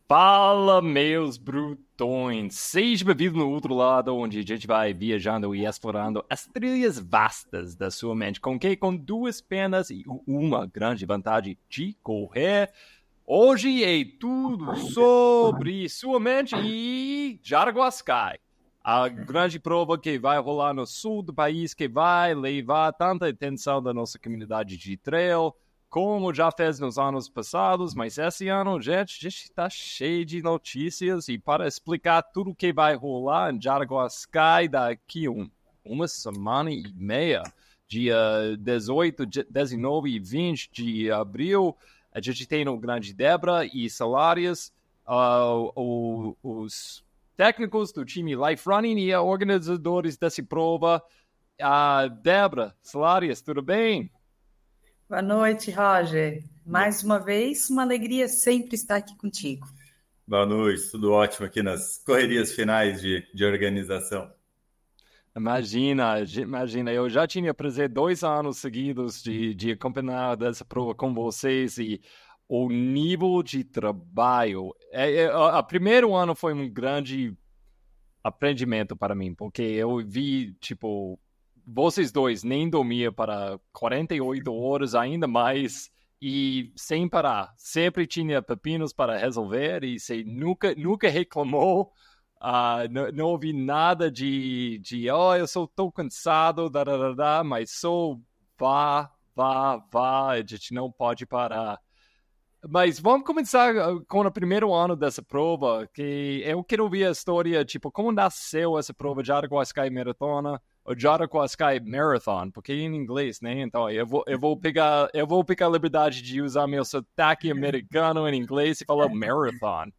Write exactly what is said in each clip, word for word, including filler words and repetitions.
Fala, meus brutões! Seja bem-vindo no outro lado, onde a gente vai viajando e explorando as trilhas vastas da sua mente, com que com duas pernas e uma grande vantagem de correr. Hoje é tudo sobre sua mente e Jaraguá Sky, a grande prova que vai rolar no sul do país, que vai levar tanta atenção da nossa comunidade de trail, como já fez nos anos passados, mas esse ano, gente, a gente está cheio de notícias e para explicar tudo o que vai rolar em Jaraguá Sky daqui um, uma semana e meia, dia dezoito, dezenove e vinte de abril, a gente tem o grande Débora e Salárias, uh, o, os técnicos do time Life Running e organizadores dessa prova. Uh, Débora, Salárias, tudo bem? Boa noite, Roger. Mais uma vez, uma alegria sempre estar aqui contigo. Boa noite, tudo ótimo aqui nas correrias finais de, de organização. Imagina, imagina, eu já tinha prazer dois anos seguidos de, de acompanhar dessa prova com vocês e o nível de trabalho. É, é, o primeiro ano foi um grande aprendimento para mim, porque eu vi, tipo, vocês dois nem dormiam para quarenta e oito horas, ainda mais, e sem parar. Sempre tinha pepinos para resolver e você nunca, nunca reclamou. Uh, não, não ouvi nada de, de oh, eu sou tão cansado, da, da, da, da, mas só vá, vá, vá, a gente não pode parar. Mas vamos começar com o primeiro ano dessa prova, que eu quero ouvir a história, tipo, como nasceu essa prova de Jaraguá Sky Maratona, ou Jaraguá Sky Marathon, porque é em inglês, né? Então eu vou, eu vou pegar, eu vou pegar a liberdade de usar meu sotaque americano em inglês e falar marathon.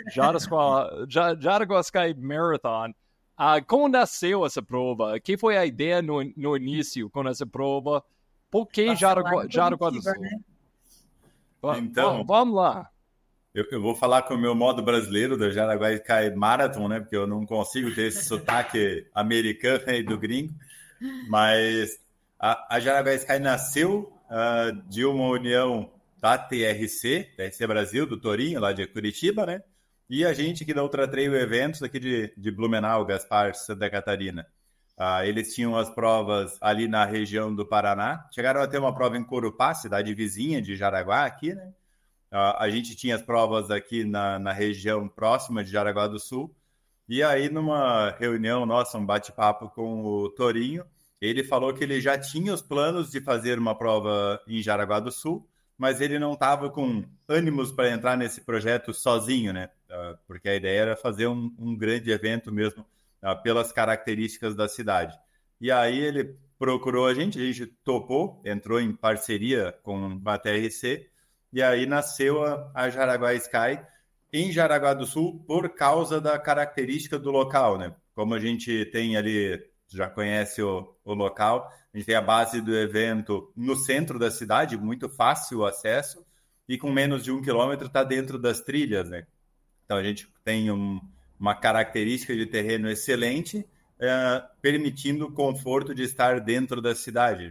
Jaraguá Sky Marathon. Uh, como nasceu essa prova? Que foi a ideia no, no início com essa prova? Por que Jaraguá, Jaraguá do Sul? Né? Então, vamos lá. Eu, eu vou falar com o meu modo brasileiro do Jaraguá Sky Marathon, né? Porque eu não consigo ter esse sotaque americano aí do gringo. Mas a, a Jaraguá Sky nasceu uh, de uma união da T R C, T R C Brasil, do Torinho, lá de Curitiba, né? E a gente aqui da Ultra Trail Eventos, aqui de, de Blumenau, Gaspar, Santa Catarina. Uh, eles tinham as provas ali na região do Paraná. Chegaram a ter uma prova em Corupá, cidade vizinha de Jaraguá, aqui, né? Uh, a gente tinha as provas aqui na, na região próxima de Jaraguá do Sul. E aí, numa reunião nossa, um bate-papo com o Torinho, ele falou que ele já tinha os planos de fazer uma prova em Jaraguá do Sul, mas ele não estava com ânimos para entrar nesse projeto sozinho, né? Uh, porque a ideia era fazer um, um grande evento mesmo, uh, pelas características da cidade. E aí ele procurou a gente, a gente topou, entrou em parceria com a T R C, e aí nasceu a, a Jaraguá Sky em Jaraguá do Sul por causa da característica do local, né? Como a gente tem ali, já conhece o, o local, a gente tem a base do evento no centro da cidade, muito fácil o acesso, e com menos de um quilômetro está dentro das trilhas, né? Então a gente tem um, uma característica de terreno excelente, é, permitindo o conforto de estar dentro da cidade.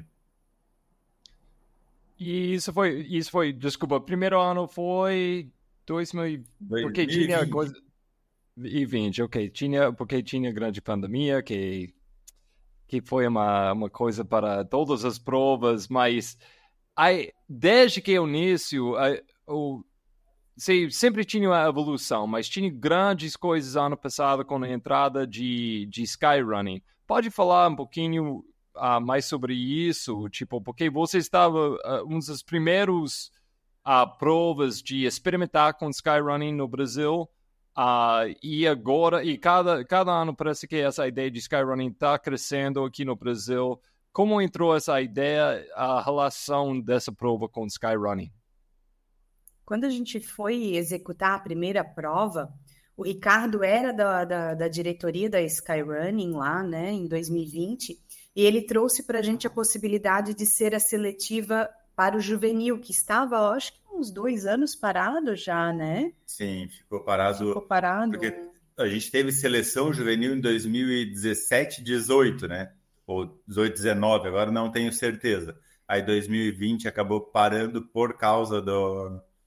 E isso foi, isso foi, desculpa, primeiro ano foi dois mil e vinte, porque tinha coisa... E vinte, ok, tinha, porque tinha grande pandemia, que, que foi uma, uma coisa para todas as provas, mas aí, desde que o início, aí, o, sim, sempre tinha uma evolução, mas tinha grandes coisas ano passado com a entrada de, de Skyrunning. Pode falar um pouquinho uh, mais sobre isso? Tipo, porque você estava uh, um dos primeiros uh, provas de experimentar com Skyrunning no Brasil, uh, e agora, e cada, cada ano parece que essa ideia de Skyrunning está crescendo aqui no Brasil. Como entrou essa ideia, a relação dessa prova com Skyrunning? Quando a gente foi executar a primeira prova, o Ricardo era da, da, da diretoria da Skyrunning lá, né, em dois mil e vinte, e ele trouxe para a gente a possibilidade de ser a seletiva para o juvenil, que estava, acho que uns dois anos parado já, né? Sim, ficou parado. Ficou parado. Porque a gente teve seleção juvenil em dois mil e dezessete, dezoito, né? Ou dezoito, dezenove, agora não tenho certeza. Aí dois mil e vinte acabou parando por causa do...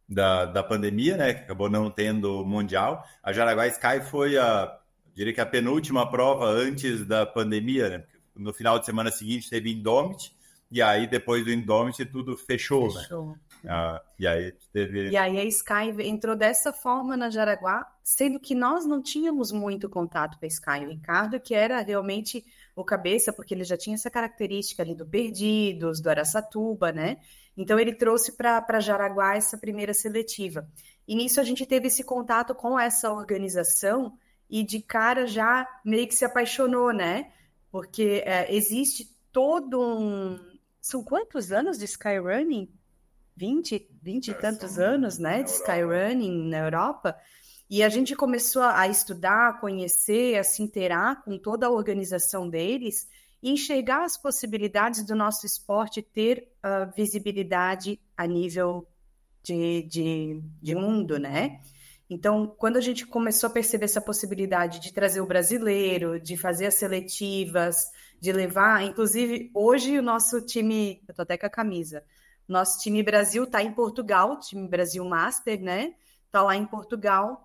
da, da pandemia, né? Que acabou não tendo Mundial. A Jaraguá Sky foi a, diria que a penúltima prova antes da pandemia, né? No final de semana seguinte teve Indomit, e aí depois do Indomit tudo fechou, fechou. né? Ah, e, aí teve... e aí a Sky entrou dessa forma na Jaraguá, sendo que nós não tínhamos muito contato com a Sky. O Ricardo, que era realmente o cabeça, porque ele já tinha essa característica ali do Perdidos, do Araçatuba, né? Então ele trouxe para Jaraguá essa primeira seletiva. E nisso a gente teve esse contato com essa organização e de cara já meio que se apaixonou, né? Porque é, existe todo um... São quantos anos de Skyrunning? vinte, vinte e tantos anos, né, de Skyrunning na Europa, e a gente começou a estudar, a conhecer, a se inteirar com toda a organização deles e enxergar as possibilidades do nosso esporte ter uh, visibilidade a nível de, de, de mundo, né? Então, quando a gente começou a perceber essa possibilidade de trazer o brasileiro, de fazer as seletivas, de levar, inclusive, hoje o nosso time, eu tô até com a camisa, nosso time Brasil está em Portugal, time Brasil Master, né? Está lá em Portugal,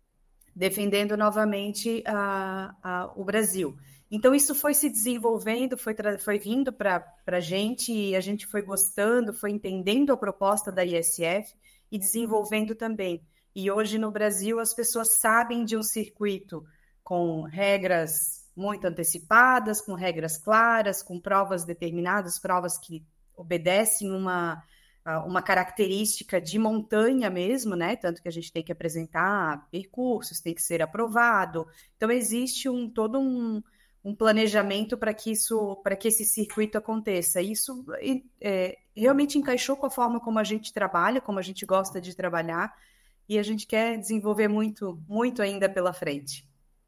defendendo novamente a, a, o Brasil. Então, isso foi se desenvolvendo, foi, foi vindo para a gente, e a gente foi gostando, foi entendendo a proposta da I S F e desenvolvendo também. E hoje, no Brasil, as pessoas sabem de um circuito com regras muito antecipadas, com regras claras, com provas determinadas, provas que obedecem uma, uma característica de montanha mesmo, né? Tanto que a gente tem que apresentar percursos, tem que ser aprovado. Então, existe um, todo um, um planejamento para que isso, para que esse circuito aconteça. Isso é, realmente encaixou com a forma como a gente trabalha, como a gente gosta de trabalhar, e a gente quer desenvolver muito, muito ainda pela frente.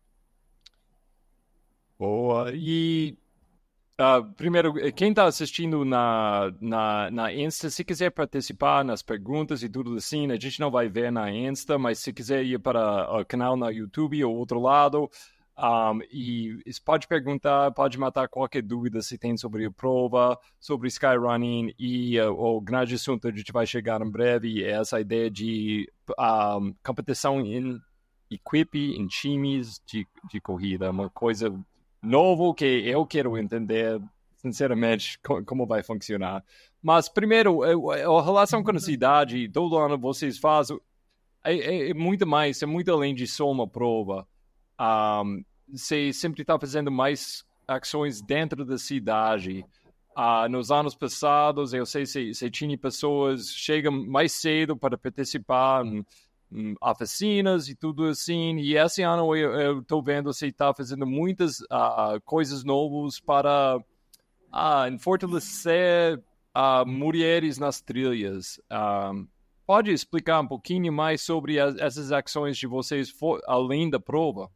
Boa. E Uh, primeiro, quem está assistindo na, na, na Insta, se quiser participar nas perguntas e tudo assim, a gente não vai ver na Insta, mas se quiser ir para o canal na YouTube ou outro lado, um, e pode perguntar, pode matar qualquer dúvida se tem sobre a prova, sobre Skyrunning, e uh, o grande assunto a gente vai chegar em breve é essa ideia de um, competição em equipe, em times de, de corrida, uma coisa novo que eu quero entender, sinceramente, como vai funcionar. Mas, primeiro, a relação com a cidade, todo ano vocês fazem, é, é muito mais, é muito além de só uma prova. Um, você sempre está fazendo mais ações dentro da cidade. Uh, nos anos passados, eu sei que você tinha pessoas que chegam mais cedo para participar em oficinas e tudo assim, e esse ano eu estou vendo você está fazendo muitas uh, coisas novas para uh, fortalecer uh, mulheres nas trilhas. Uh, pode explicar um pouquinho mais sobre as, essas ações de vocês for, além da prova?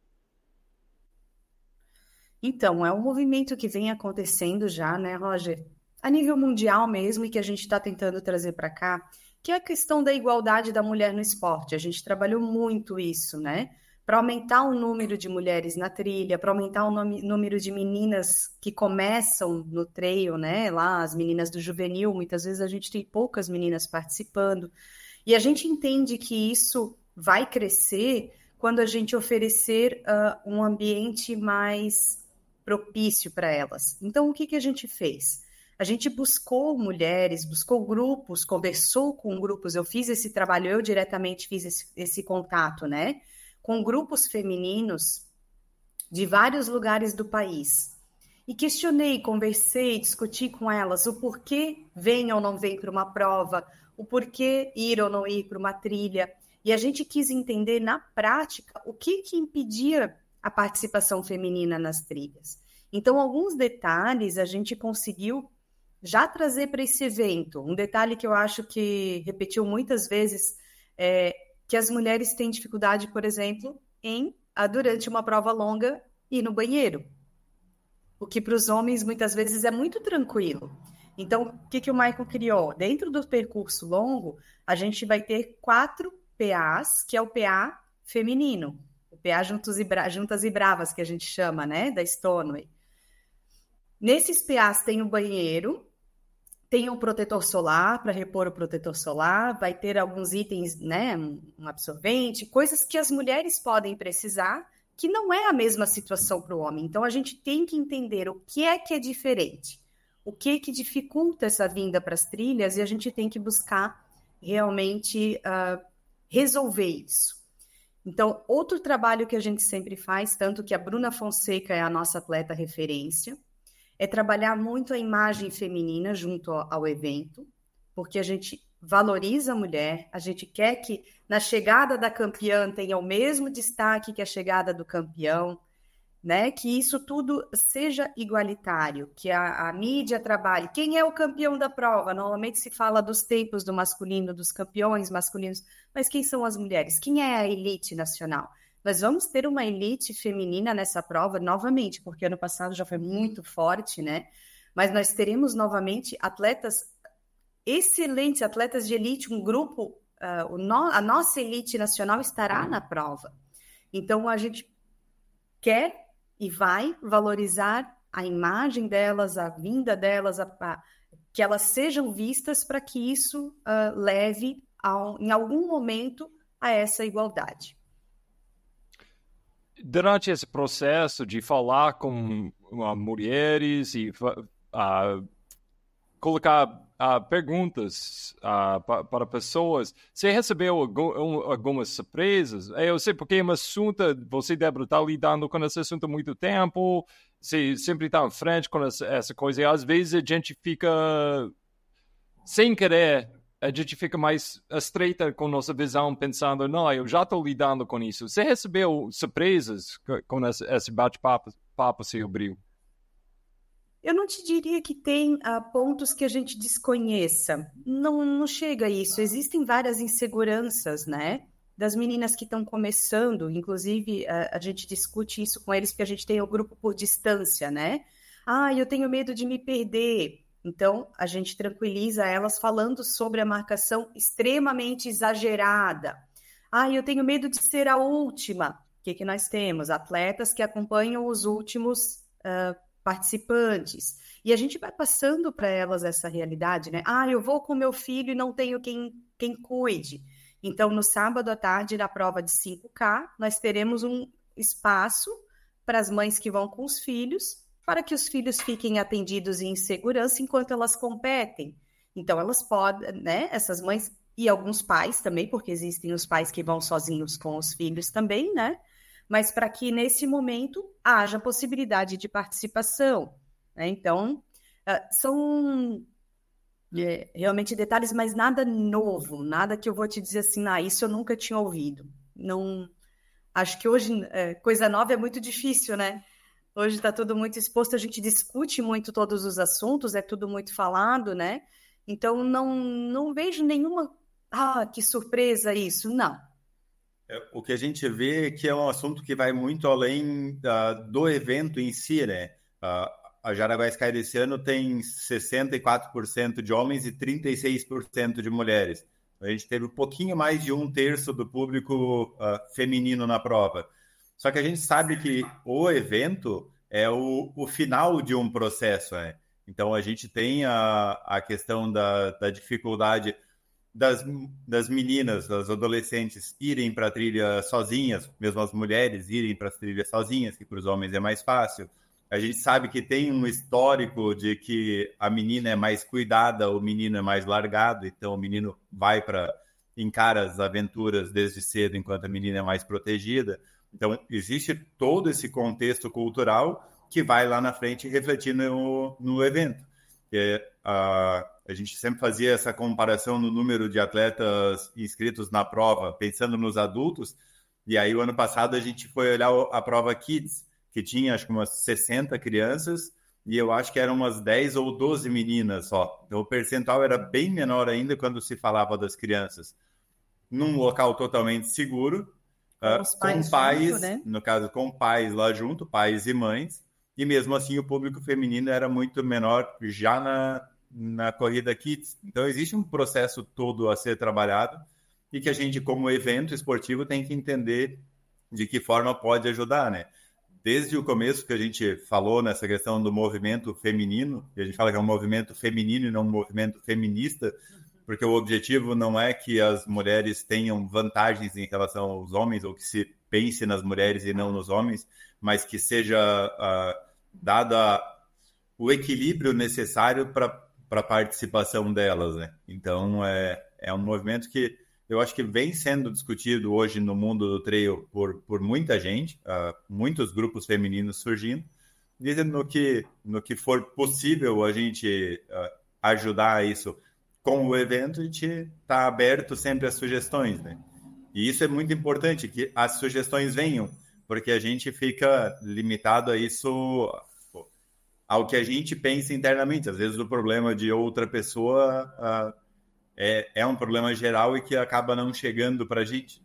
Então, é um movimento que vem acontecendo já, né, Roger? A nível mundial mesmo, e que a gente está tentando trazer para cá, que é a questão da igualdade da mulher no esporte. A gente trabalhou muito isso, né? Para aumentar o número de mulheres na trilha, para aumentar o nome, número de meninas que começam no trail, né? Lá, as meninas do juvenil, muitas vezes a gente tem poucas meninas participando. E a gente entende que isso vai crescer quando a gente oferecer uh, um ambiente mais propício para elas. Então, o que, que a gente fez? A gente buscou mulheres, buscou grupos, conversou com grupos. Eu fiz esse trabalho, eu diretamente fiz esse, esse contato, né? Com grupos femininos de vários lugares do país. E questionei, conversei, discuti com elas o porquê vem ou não vem para uma prova, o porquê ir ou não ir para uma trilha. E a gente quis entender na prática o que, que impedia a participação feminina nas trilhas. Então, alguns detalhes a gente conseguiu já trazer para esse evento. Um detalhe que eu acho que repetiu muitas vezes é que as mulheres têm dificuldade, por exemplo, em, durante uma prova longa, ir no banheiro. O que para os homens, muitas vezes, é muito tranquilo. Então, o que, que o Michael criou? Dentro do percurso longo, a gente vai ter quatro P As, que é o P A feminino. O P A Juntos e Bra- Juntas e Bravas, que a gente chama, né? Da Stoneway. Nesses P As tem o banheiro, tem o protetor solar para repor o protetor solar, vai ter alguns itens, né, um absorvente, coisas que as mulheres podem precisar, que não é a mesma situação para o homem. Então, a gente tem que entender o que é que é diferente, o que é que dificulta essa vinda para as trilhas, e a gente tem que buscar realmente uh, resolver isso. Então, outro trabalho que a gente sempre faz, tanto que a Bruna Fonseca é a nossa atleta referência, é trabalhar muito a imagem feminina junto ao, ao evento, porque a gente valoriza a mulher, a gente quer que na chegada da campeã tenha o mesmo destaque que a chegada do campeão, né? Que isso tudo seja igualitário, que a, a mídia trabalhe. Quem é o campeão da prova? Normalmente se fala dos tempos do masculino, dos campeões masculinos, mas quem são as mulheres? Quem é a elite nacional? Nós vamos ter uma elite feminina nessa prova novamente, porque ano passado já foi muito forte, né? Mas nós teremos novamente atletas excelentes, atletas de elite, um grupo, uh, o no, a nossa elite nacional estará na prova. Então, a gente quer e vai valorizar a imagem delas, a vinda delas, a, a, que elas sejam vistas para que isso uh, leve, ao, em algum momento, a essa igualdade. Durante esse processo de falar com uh, mulheres e uh, colocar uh, perguntas uh, pa, para pessoas, você recebeu algum, um, algumas surpresas? Eu sei porque é um assunto, você, Débora, está lidando com esse assunto há muito tempo, você sempre está em frente com essa, essa coisa, e às vezes a gente fica, sem querer, a gente fica mais estreita com nossa visão, pensando, não, eu já estou lidando com isso. Você recebeu surpresas com esse, esse bate-papo, papo, seu Bril? Eu não te diria que tem uh, pontos que a gente desconheça. Não, não chega a isso. Existem várias inseguranças, né? Das meninas que estão começando. Inclusive, uh, a gente discute isso com eles, porque a gente tem o grupo por distância, né? Ah, eu tenho medo de me perder. Então, a gente tranquiliza elas falando sobre a marcação extremamente exagerada. Ah, eu tenho medo de ser a última. O que, que nós temos? Atletas que acompanham os últimos uh, participantes. E a gente vai passando para elas essa realidade, né? Ah, eu vou com meu filho e não tenho quem, quem cuide. Então, no sábado à tarde, na prova de cinco K, nós teremos um espaço para as mães que vão com os filhos, para que os filhos fiquem atendidos e em segurança enquanto elas competem. Então, elas podem, né, essas mães e alguns pais também, porque existem os pais que vão sozinhos com os filhos também, né? Mas para que nesse momento haja possibilidade de participação, né? Então, são é, realmente detalhes, mas nada novo, nada que eu vou te dizer assim, ah, isso eu nunca tinha ouvido. Não, acho que hoje é, coisa nova é muito difícil, né? Hoje está tudo muito exposto, a gente discute muito todos os assuntos, é tudo muito falado, né? Então, não, não vejo nenhuma... Ah, que surpresa isso! Não. É, o que a gente vê é que é um assunto que vai muito além uh, do evento em si, né? Uh, a Jaraguá Sky desse ano tem sessenta e quatro por cento de homens e trinta e seis por cento de mulheres. A gente teve um pouquinho mais de um terço do público uh, feminino na prova. Só que a gente sabe que o evento é o, o final de um processo, né? Então, a gente tem a, a questão da, da dificuldade das, das meninas, das adolescentes irem para a trilha sozinhas, mesmo as mulheres irem para as trilhas sozinhas, que para os homens é mais fácil. A gente sabe que tem um histórico de que a menina é mais cuidada, o menino é mais largado, então o menino vai para encara as aventuras desde cedo, enquanto a menina é mais protegida. Então, existe todo esse contexto cultural que vai lá na frente refletir no, no evento. É, a, a gente sempre fazia essa comparação no número de atletas inscritos na prova, pensando nos adultos, e aí o ano passado a gente foi olhar a prova Kids, que tinha acho que umas sessenta crianças, e eu acho que eram umas dez ou doze meninas só. Então, o percentual era bem menor ainda quando se falava das crianças. Num local totalmente seguro, Uh, com pais, pais junto, né? No caso, com pais lá junto, pais e mães, e mesmo assim o público feminino era muito menor já na, na corrida Kids. Então, existe um processo todo a ser trabalhado e que a gente, como evento esportivo, tem que entender de que forma pode ajudar, né? desde o começo que a gente falou nessa questão do movimento feminino, que a gente fala que é um movimento feminino e não um movimento feminista, porque o objetivo não é que as mulheres tenham vantagens em relação aos homens, ou que se pense nas mulheres e não nos homens, mas que seja uh, dada o equilíbrio necessário para a participação delas, né? Então, é, é um movimento que eu acho que vem sendo discutido hoje no mundo do trail por, por muita gente, uh, muitos grupos femininos surgindo, dizendo no que, no que for possível a gente uh, ajudar isso com o evento, a gente está aberto sempre às sugestões, né? E isso é muito importante, que as sugestões venham, porque a gente fica limitado a isso, ao que a gente pensa internamente. Às vezes o problema de outra pessoa uh, é, é um problema geral e que acaba não chegando para a gente.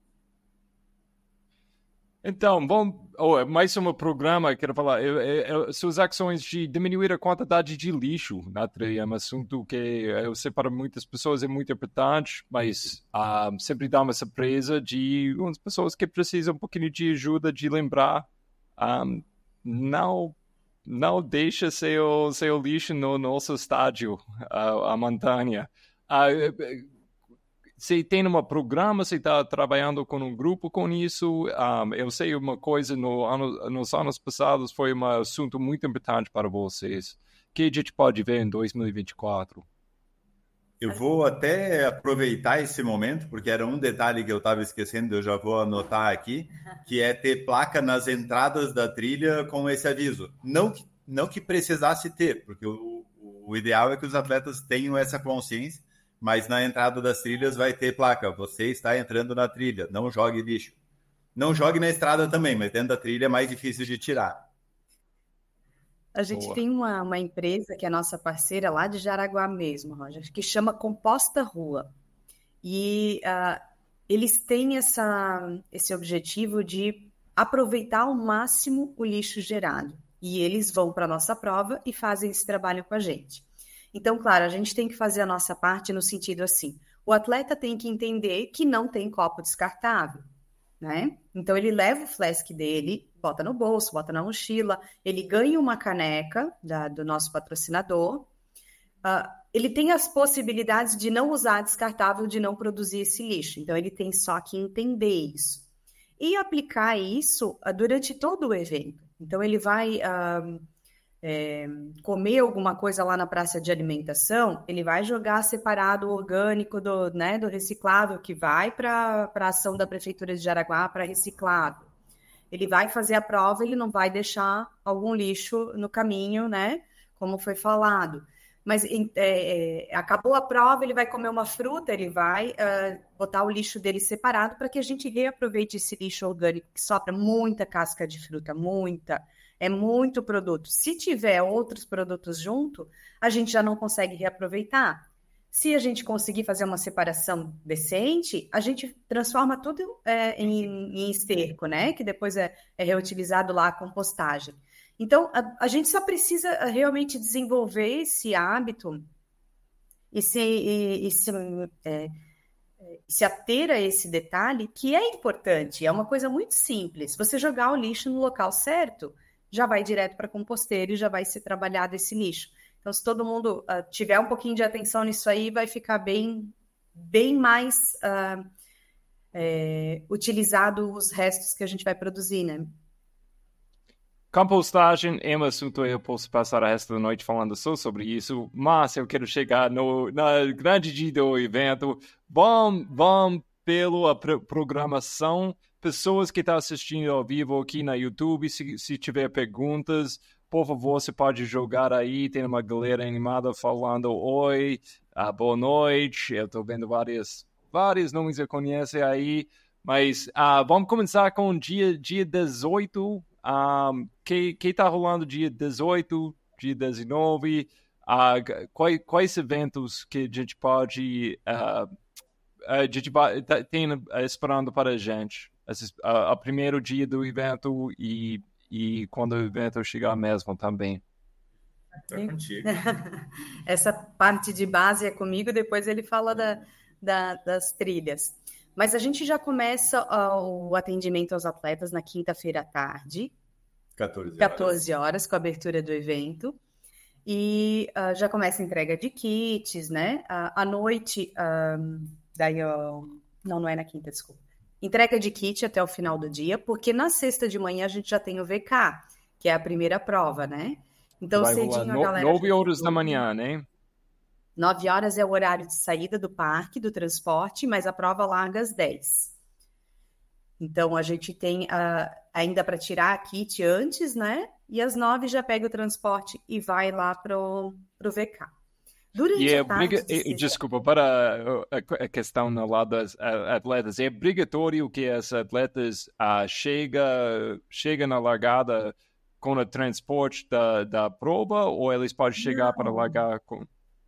Então, bom, oh, mais um programa que eu quero falar. Eu, eu, suas ações de diminuir a quantidade de lixo na trilha é um assunto que eu sei para muitas pessoas é muito importante, mas uh, sempre dá uma surpresa de umas pessoas que precisam um pouquinho de ajuda de lembrar. Um, não, não deixa seu, seu lixo no nosso estádio, uh, a montanha. Uh, Você tem um programa, você está trabalhando com um grupo com isso. Um, eu sei uma coisa, no ano, nos anos passados foi um assunto muito importante para vocês. O que a gente pode ver em dois mil e vinte e quatro? Eu vou até aproveitar esse momento, porque era um detalhe que eu estava esquecendo, eu já vou anotar aqui, que é ter placa nas entradas da trilha com esse aviso. Não que, não que precisasse ter, porque o, o ideal é que os atletas tenham essa consciência, mas na entrada das trilhas vai ter placa. Você está entrando na trilha, não jogue lixo. Não jogue na estrada também, mas dentro da trilha é mais difícil de tirar. A gente Boa. tem uma, uma empresa que é nossa parceira lá de Jaraguá mesmo, Roger, que chama Composta Rua. E uh, eles têm essa, esse objetivo de aproveitar ao máximo o lixo gerado. E eles vão para a nossa prova e fazem esse trabalho com a gente. Então, claro, a gente tem que fazer a nossa parte no sentido assim, o atleta tem que entender que não tem copo descartável, né? Então, ele leva o flask dele, bota no bolso, bota na mochila, ele ganha uma caneca da, do nosso patrocinador, uh, ele tem as possibilidades de não usar descartável, de não produzir esse lixo. Então, ele tem só que entender isso. E aplicar isso uh, durante todo o evento. Então, ele vai... Uh, É, comer alguma coisa lá na praça de alimentação, ele vai jogar separado o orgânico do, né, do reciclável, que vai para a ação da Prefeitura de Jaraguá para reciclável. Ele vai fazer a prova, ele não vai deixar algum lixo no caminho, né, como foi falado. Mas é, é, acabou a prova, ele vai comer uma fruta, ele vai uh, botar o lixo dele separado para que a gente reaproveite esse lixo orgânico, que sobra muita casca de fruta, muita... É muito produto. Se tiver outros produtos junto, a gente já não consegue reaproveitar. Se a gente conseguir fazer uma separação decente, a gente transforma tudo é, em, em esterco, né? Que depois é, é reutilizado lá a compostagem. Então, a, a gente só precisa realmente desenvolver esse hábito e se, e, e se, é, se ater a esse detalhe, que é importante. É uma coisa muito simples. Você jogar o lixo no local certo, já vai direto para a composteira e já vai ser trabalhado esse lixo. Então, se todo mundo uh, tiver um pouquinho de atenção nisso aí, vai ficar bem, bem mais uh, é, utilizado os restos que a gente vai produzir, né? Compostagem é um assunto, eu posso passar o resto da noite falando só sobre isso, mas eu quero chegar no, na grande dia do evento. Vamos, vamos pela programação. Pessoas que estão assistindo ao vivo aqui na YouTube, se, se tiver perguntas, por favor, você pode jogar aí. Tem uma galera animada falando oi, ah, boa noite. Eu estou vendo várias, vários nomes que eu conheço aí. Mas ah, vamos começar com o dia, dia dezoito. Um, que que está rolando dia dezoito, dia dezenove? Uh, quais, quais eventos que a gente pode... Uh, a gente tem esperando para a gente? A, a primeiro dia do evento e, e quando o evento chegar mesmo também. Tá contigo. Essa parte de base é comigo, depois ele fala da, da, das trilhas. Mas a gente já começa uh, o atendimento aos atletas na quinta-feira à tarde, quatorze horas. quatorze horas, com a abertura do evento. E uh, já começa a entrega de kits, né? Uh, à noite, um, daí eu... não, não é na quinta, desculpa. Entrega de kit até o final do dia, porque na sexta de manhã a gente já tem o V K, que é a primeira prova, né? Então, vai cedinho rolar a no, galera... nove horas da manhã, né? nove horas é o horário de saída do parque, do transporte, mas a prova larga às dez. Então, a gente tem uh, ainda para tirar a kit antes, né? E às nove já pega o transporte e vai lá pro, pro V K. Durante e é a tarde... obriga... de desculpa, para a, a questão no lado das atletas, é obrigatório que as atletas uh, chega, chega na largada com o transporte da, da prova, ou eles podem chegar Não. para largar com...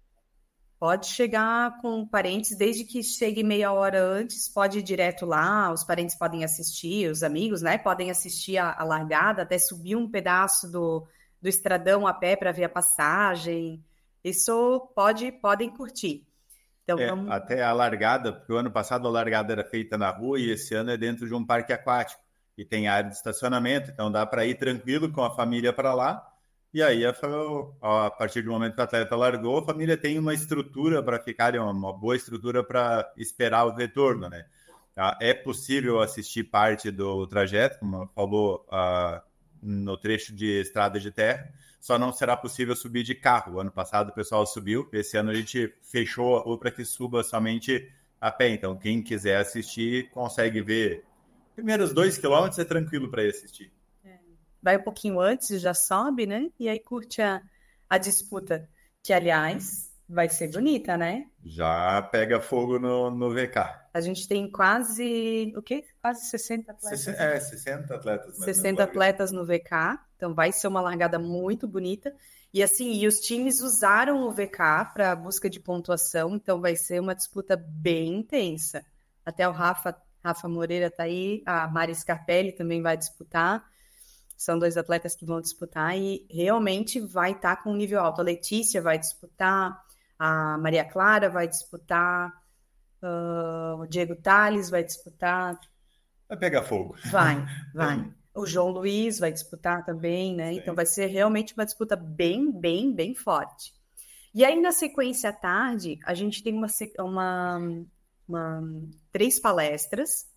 Pode chegar com parentes, desde que chegue meia hora antes, pode ir direto lá, os parentes podem assistir, os amigos, né, podem assistir a, a largada, até subir um pedaço do, do estradão a pé para ver a passagem, isso pode, podem curtir. Então, é, vamos... Até a largada, porque o ano passado a largada era feita na rua e esse ano é dentro de um parque aquático, e tem área de estacionamento, então dá para ir tranquilo com a família para lá. E aí, a partir do momento que o atleta largou, a família tem uma estrutura para ficar, uma boa estrutura para esperar o retorno, né? É possível assistir parte do trajeto, como falou, no trecho de estrada de terra, só não será possível subir de carro. O ano passado o pessoal subiu, esse ano a gente fechou para que suba somente a pé. Então, quem quiser assistir, consegue ver. Primeiros dois quilômetros é tranquilo para ir assistir. Vai um pouquinho antes, já sobe, né? E aí curte a, a disputa, que, aliás, vai ser bonita, né? Já pega fogo no, no V K. A gente tem quase, o quê? Quase sessenta atletas. sessenta, é, sessenta atletas. sessenta atletas no V K, então vai ser uma largada muito bonita. E assim, e os times usaram o V K para busca de pontuação, então vai ser uma disputa bem intensa. Até o Rafa, Rafa Moreira tá aí, a Mari Scarpelli também vai disputar. São dois atletas que vão disputar e realmente vai estar tá com um nível alto. A Letícia vai disputar, a Maria Clara vai disputar, uh, o Diego Tales vai disputar. Vai pegar fogo. Vai, vai. O João Luiz vai disputar também, né? Sim. Então vai ser realmente uma disputa bem, bem, bem forte. E aí, na sequência à tarde, a gente tem uma, uma, uma três palestras,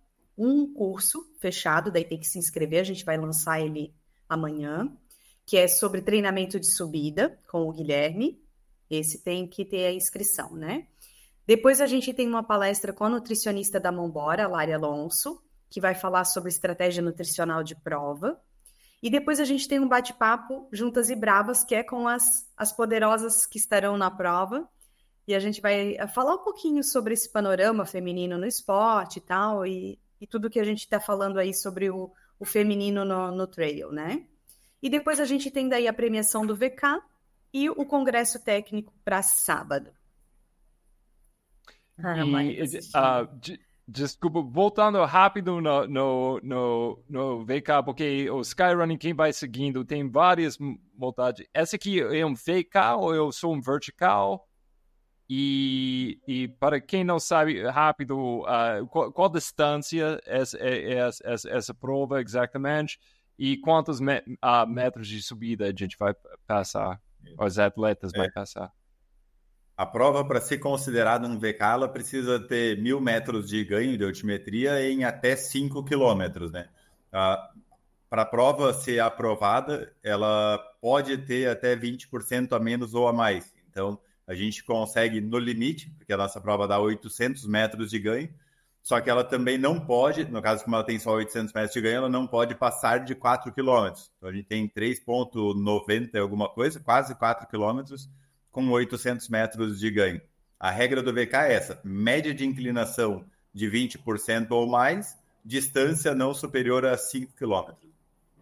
um curso fechado, daí tem que se inscrever, a gente vai lançar ele amanhã, que é sobre treinamento de subida com o Guilherme. Esse tem que ter a inscrição, né? Depois a gente tem uma palestra com a nutricionista da Mãobora, a Lari Alonso, que vai falar sobre estratégia nutricional de prova. E depois a gente tem um bate-papo juntas e bravas, que é com as, as poderosas que estarão na prova. E a gente vai falar um pouquinho sobre esse panorama feminino no esporte e tal, e e tudo que a gente está falando aí sobre o, o feminino no, no trail, né? E depois a gente tem daí a premiação do V K e o congresso técnico para sábado. Ah, e, uh, de, desculpa, voltando rápido no, no, no, no V K, porque o Skyrunning, quem vai seguindo, tem várias montagens. Essa aqui é um V K ou eu sou um vertical? E, e para quem não sabe, rápido, uh, qual, qual distância é essa, é, essa, essa, essa prova exatamente e quantos me, uh, metros de subida a gente vai passar, os atletas é. vai passar? A prova, para ser considerada um V K, ela precisa ter mil metros de ganho de altimetria em até cinco quilômetros, né? Uh, para a prova ser aprovada, ela pode ter até vinte por cento a menos ou a mais. Então, a gente consegue no limite, porque a nossa prova dá oitocentos metros de ganho, só que ela também não pode, no caso como ela tem só oitocentos metros de ganho, ela não pode passar de quatro quilômetros. Então a gente tem três vírgula noventa e alguma coisa, quase quatro quilômetros, com oitocentos metros de ganho. A regra do V K é essa, média de inclinação de vinte por cento ou mais, distância não superior a cinco quilômetros.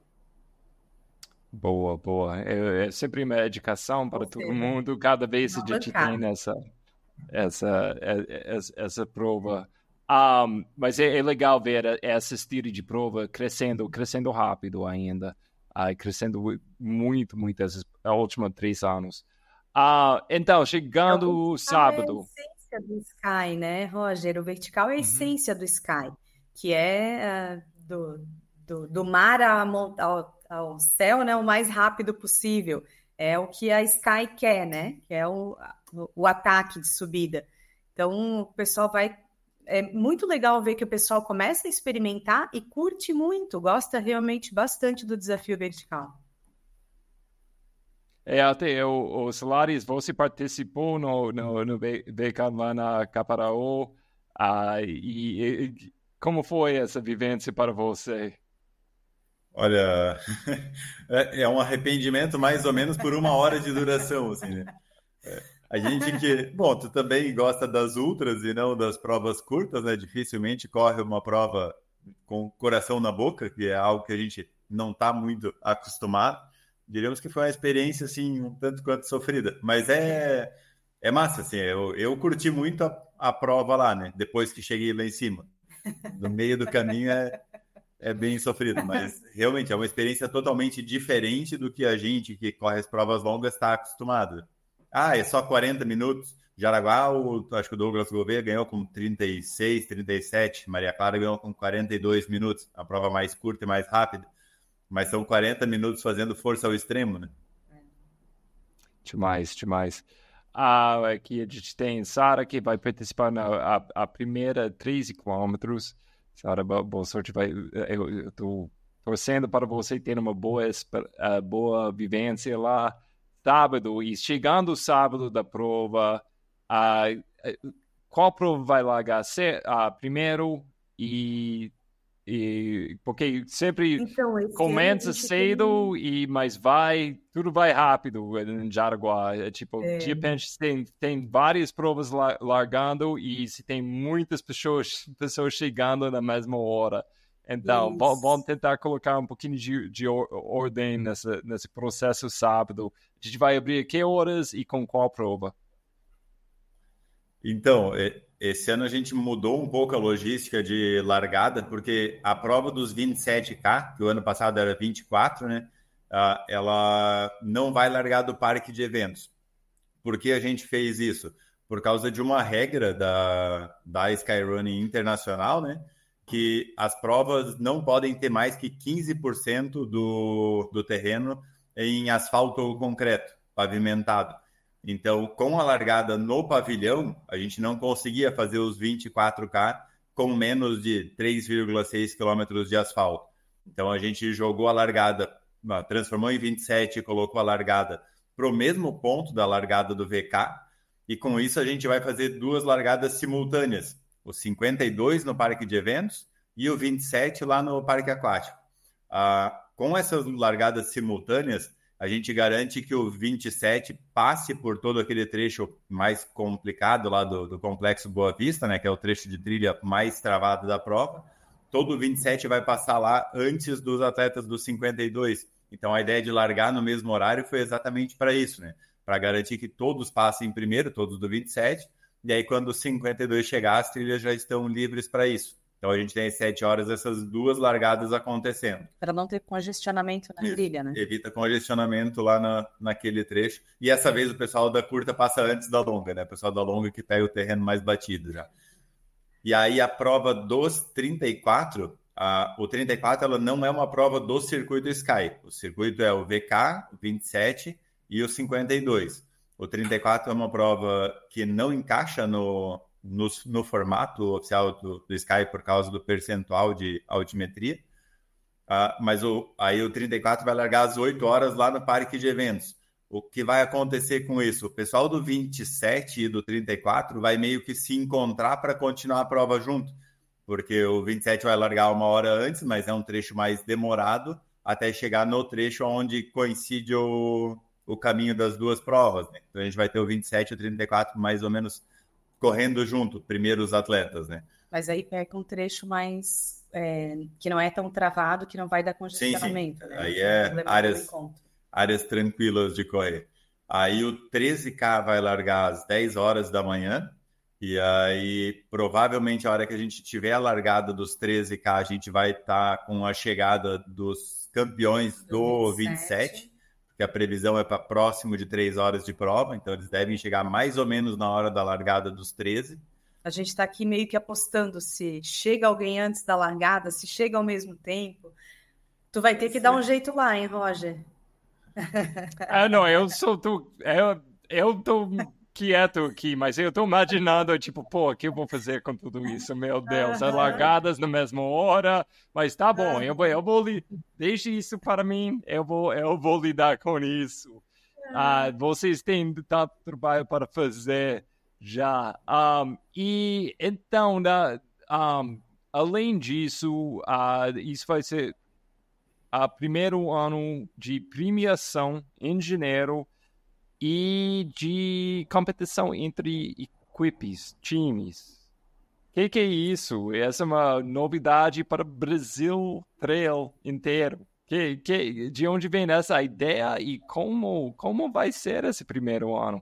Boa, boa. É, é sempre uma educação para todo mundo. Cada vez a gente tem essa, essa, essa, essa prova. Um, mas é, é legal ver essa estilo de prova crescendo, crescendo rápido ainda. Uh, crescendo muito, muito esses últimos três anos. Uh, então, chegando o sábado. É a essência do Sky, né, Roger? O vertical é a uhum. essência do Sky, que é uh, do, do, do mar a, ao céu, né, o mais rápido possível. É o que a Sky quer, né? Que é o, o ataque de subida. Então, o pessoal vai... É muito legal ver que o pessoal começa a experimentar e curte muito, gosta realmente bastante do desafio vertical. É, até o, o Solaris, você participou no, no, no V C A lá na Caparaó, ah, e, e como foi essa vivência para você? Olha, é, é um arrependimento mais ou menos por uma hora de duração, assim, né? É, a gente que... Bom, tu também gosta das ultras e não das provas curtas, né? Dificilmente corre uma prova com o coração na boca, que é algo que a gente não está muito acostumado. Diríamos que foi uma experiência, assim, um tanto quanto sofrida. Mas é, é massa, assim. Eu, eu curti muito a, a prova lá, né? Depois que cheguei lá em cima. No meio do caminho é, é bem sofrido. Mas, realmente, é uma experiência totalmente diferente do que a gente que corre as provas longas está acostumado. Ah, é só quarenta minutos. Jaraguá, o, acho que o Douglas Gouveia ganhou com trinta e seis, trinta e sete. Maria Clara ganhou com quarenta e dois minutos. A prova mais curta e mais rápida. Mas são quarenta minutos fazendo força ao extremo, né? Demais, demais. Ah, aqui a gente tem Sara, que vai participar na a, a primeira treze quilômetros. Sara, boa, boa sorte. Vai, eu estou torcendo para você ter uma boa, uh, boa vivência lá sábado. E chegando o sábado da prova, uh, qual prova vai largar uh, primeiro? E... E, porque sempre então, começa cedo, tem... e, mas vai, tudo vai rápido em Jaraguá. É, tipo, é... de repente tem, tem várias provas largando e se tem muitas pessoas, pessoas chegando na mesma hora. Então, vamos tentar colocar um pouquinho de, de ordem nessa, nesse processo sábado. A gente vai abrir que horas e com qual prova? Então, esse ano a gente mudou um pouco a logística de largada, porque a prova dos vinte e sete K, que o ano passado era vinte e quatro, né? Ela não vai largar do parque de eventos. Por que a gente fez isso? Por causa de uma regra da, da Skyrunning Internacional, né? Que as provas não podem ter mais que quinze por cento do, do terreno em asfalto ou concreto, pavimentado. Então, com a largada no pavilhão, a gente não conseguia fazer os vinte e quatro K com menos de três vírgula seis quilômetros de asfalto. Então, a gente jogou a largada, transformou em vinte e sete e colocou a largada para o mesmo ponto da largada do V K. E com isso, a gente vai fazer duas largadas simultâneas. O cinquenta e dois no parque de eventos e o vinte e sete lá no parque aquático. Ah, com essas largadas simultâneas, a gente garante que o vinte e sete passe por todo aquele trecho mais complicado lá do, do Complexo Boa Vista, né, que é o trecho de trilha mais travado da prova. Todo o vinte e sete vai passar lá antes dos atletas do cinquenta e dois. Então, a ideia de largar no mesmo horário foi exatamente para isso, né? Para garantir que todos passem primeiro, todos do vinte e sete, e aí quando o cinquenta e dois chegar, as trilhas já estão livres para isso. Então, a gente tem às sete horas essas duas largadas acontecendo. Para não ter congestionamento na trilha, né? Evita congestionamento lá na, naquele trecho. E essa vez o pessoal da curta passa antes da longa, né? O pessoal da longa que pega o terreno mais batido já. E aí, a prova dos trinta e quatro, a, o trinta e quatro ela não é uma prova do circuito Sky. O circuito é o V K, o vinte e sete e o cinquenta e dois. O trinta e quatro é uma prova que não encaixa no... No, no formato oficial do, do Sky por causa do percentual de altimetria, uh, mas o, aí o trinta e quatro vai largar às oito horas lá no parque de eventos. O que vai acontecer com isso? O pessoal do vinte e sete e do trinta e quatro vai meio que se encontrar para continuar a prova junto, porque o vinte e sete vai largar uma hora antes, mas é um trecho mais demorado até chegar no trecho onde coincide o, o caminho das duas provas, né? Então a gente vai ter o vinte e sete e o trinta e quatro mais ou menos correndo junto, primeiro os atletas, né? Mas aí pega um trecho mais... É, que não é tão travado, que não vai dar congestionamento. Sim, sim. Né? Aí é áreas, áreas tranquilas de correr. Aí o treze K vai largar às dez horas da manhã, e aí provavelmente a hora que a gente tiver a largada dos treze K, a gente vai estar tá com a chegada dos campeões do vinte e sete, que a previsão é para próximo de três horas de prova, então eles devem chegar mais ou menos na hora da largada dos treze. A gente está aqui meio que apostando se chega alguém antes da largada, se chega ao mesmo tempo. Tu vai ter que dar um jeito lá, hein, Roger? Ah, não, eu sou tu, eu, eu tô quieto aqui, mas eu tô imaginando, tipo, pô, o que eu vou fazer com tudo isso? Meu Deus, é largadas na mesma hora, mas tá bom, eu vou, eu vou, li- deixe isso para mim, eu vou, eu vou lidar com isso. Ah, vocês têm tanto trabalho para fazer já. Um, e então, da, um, além disso, ah, isso vai ser o primeiro ano de premiação em janeiro e de competição entre equipes, times. O que, que é isso? Essa é uma novidade para o Brasil Trail inteiro. Que, que, de onde vem essa ideia e como, como vai ser esse primeiro ano?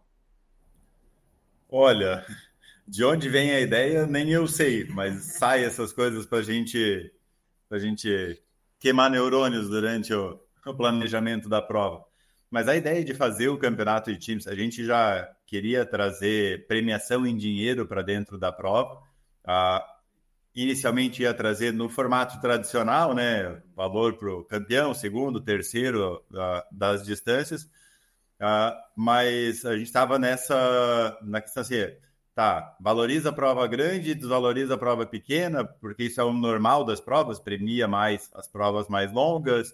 Olha, de onde vem a ideia, nem eu sei, mas sai essas coisas para gente, a gente queimar neurônios durante o, o planejamento da prova. Mas a ideia de fazer o campeonato de times, a gente já queria trazer premiação em dinheiro para dentro da prova. Ah, inicialmente ia trazer no formato tradicional, né? Valor para o campeão, segundo, terceiro ah, das distâncias. Ah, mas a gente estava nessa na questão assim, tá, valoriza a prova grande, desvaloriza a prova pequena, porque isso é o normal das provas, premia mais as provas mais longas.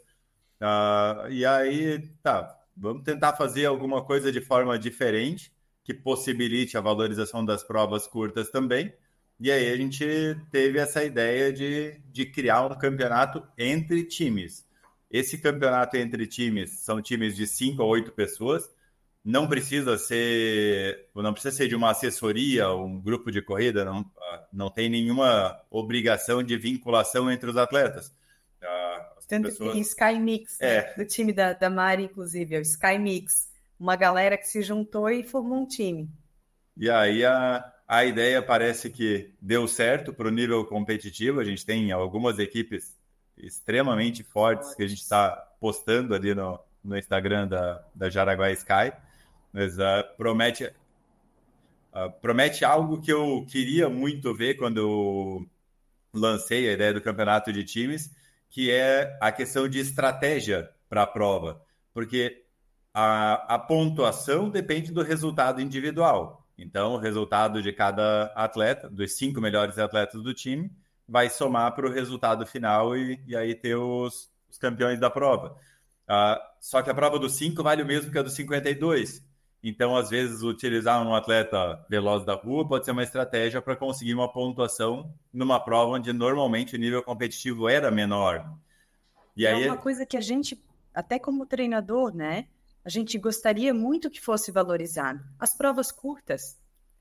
Ah, e aí, tá, vamos tentar fazer alguma coisa de forma diferente, que possibilite a valorização das provas curtas também. E aí a gente teve essa ideia de, de criar um campeonato entre times. Esse campeonato entre times são times de cinco a oito pessoas. Não precisa ser, não precisa ser de uma assessoria, um grupo de corrida, não, não tem nenhuma obrigação de vinculação entre os atletas. As Tanto pessoas... que Sky Mix, né? É. Do time da, da Mari, inclusive, é o Sky Mix. Uma galera que se juntou e formou um time. E aí a, a ideia parece que deu certo para o nível competitivo. A gente tem algumas equipes extremamente fortes que a gente está postando ali no, no Instagram da, da Jaraguá Sky. Mas uh, promete, uh, promete algo que eu queria muito ver quando eu lancei a ideia do campeonato de times, que é a questão de estratégia para a prova. Porque a, a pontuação depende do resultado individual. Então, o resultado de cada atleta, dos cinco melhores atletas do time, vai somar para o resultado final e, e aí ter os, os campeões da prova. Uh, só que a prova dos cinco vale o mesmo que a dos cinquenta e dois. Então, às vezes, utilizar um atleta veloz da rua pode ser uma estratégia para conseguir uma pontuação numa prova onde normalmente o nível competitivo era menor. E aí... É uma coisa que a gente, até como treinador, né? A gente gostaria muito que fosse valorizado. As provas curtas,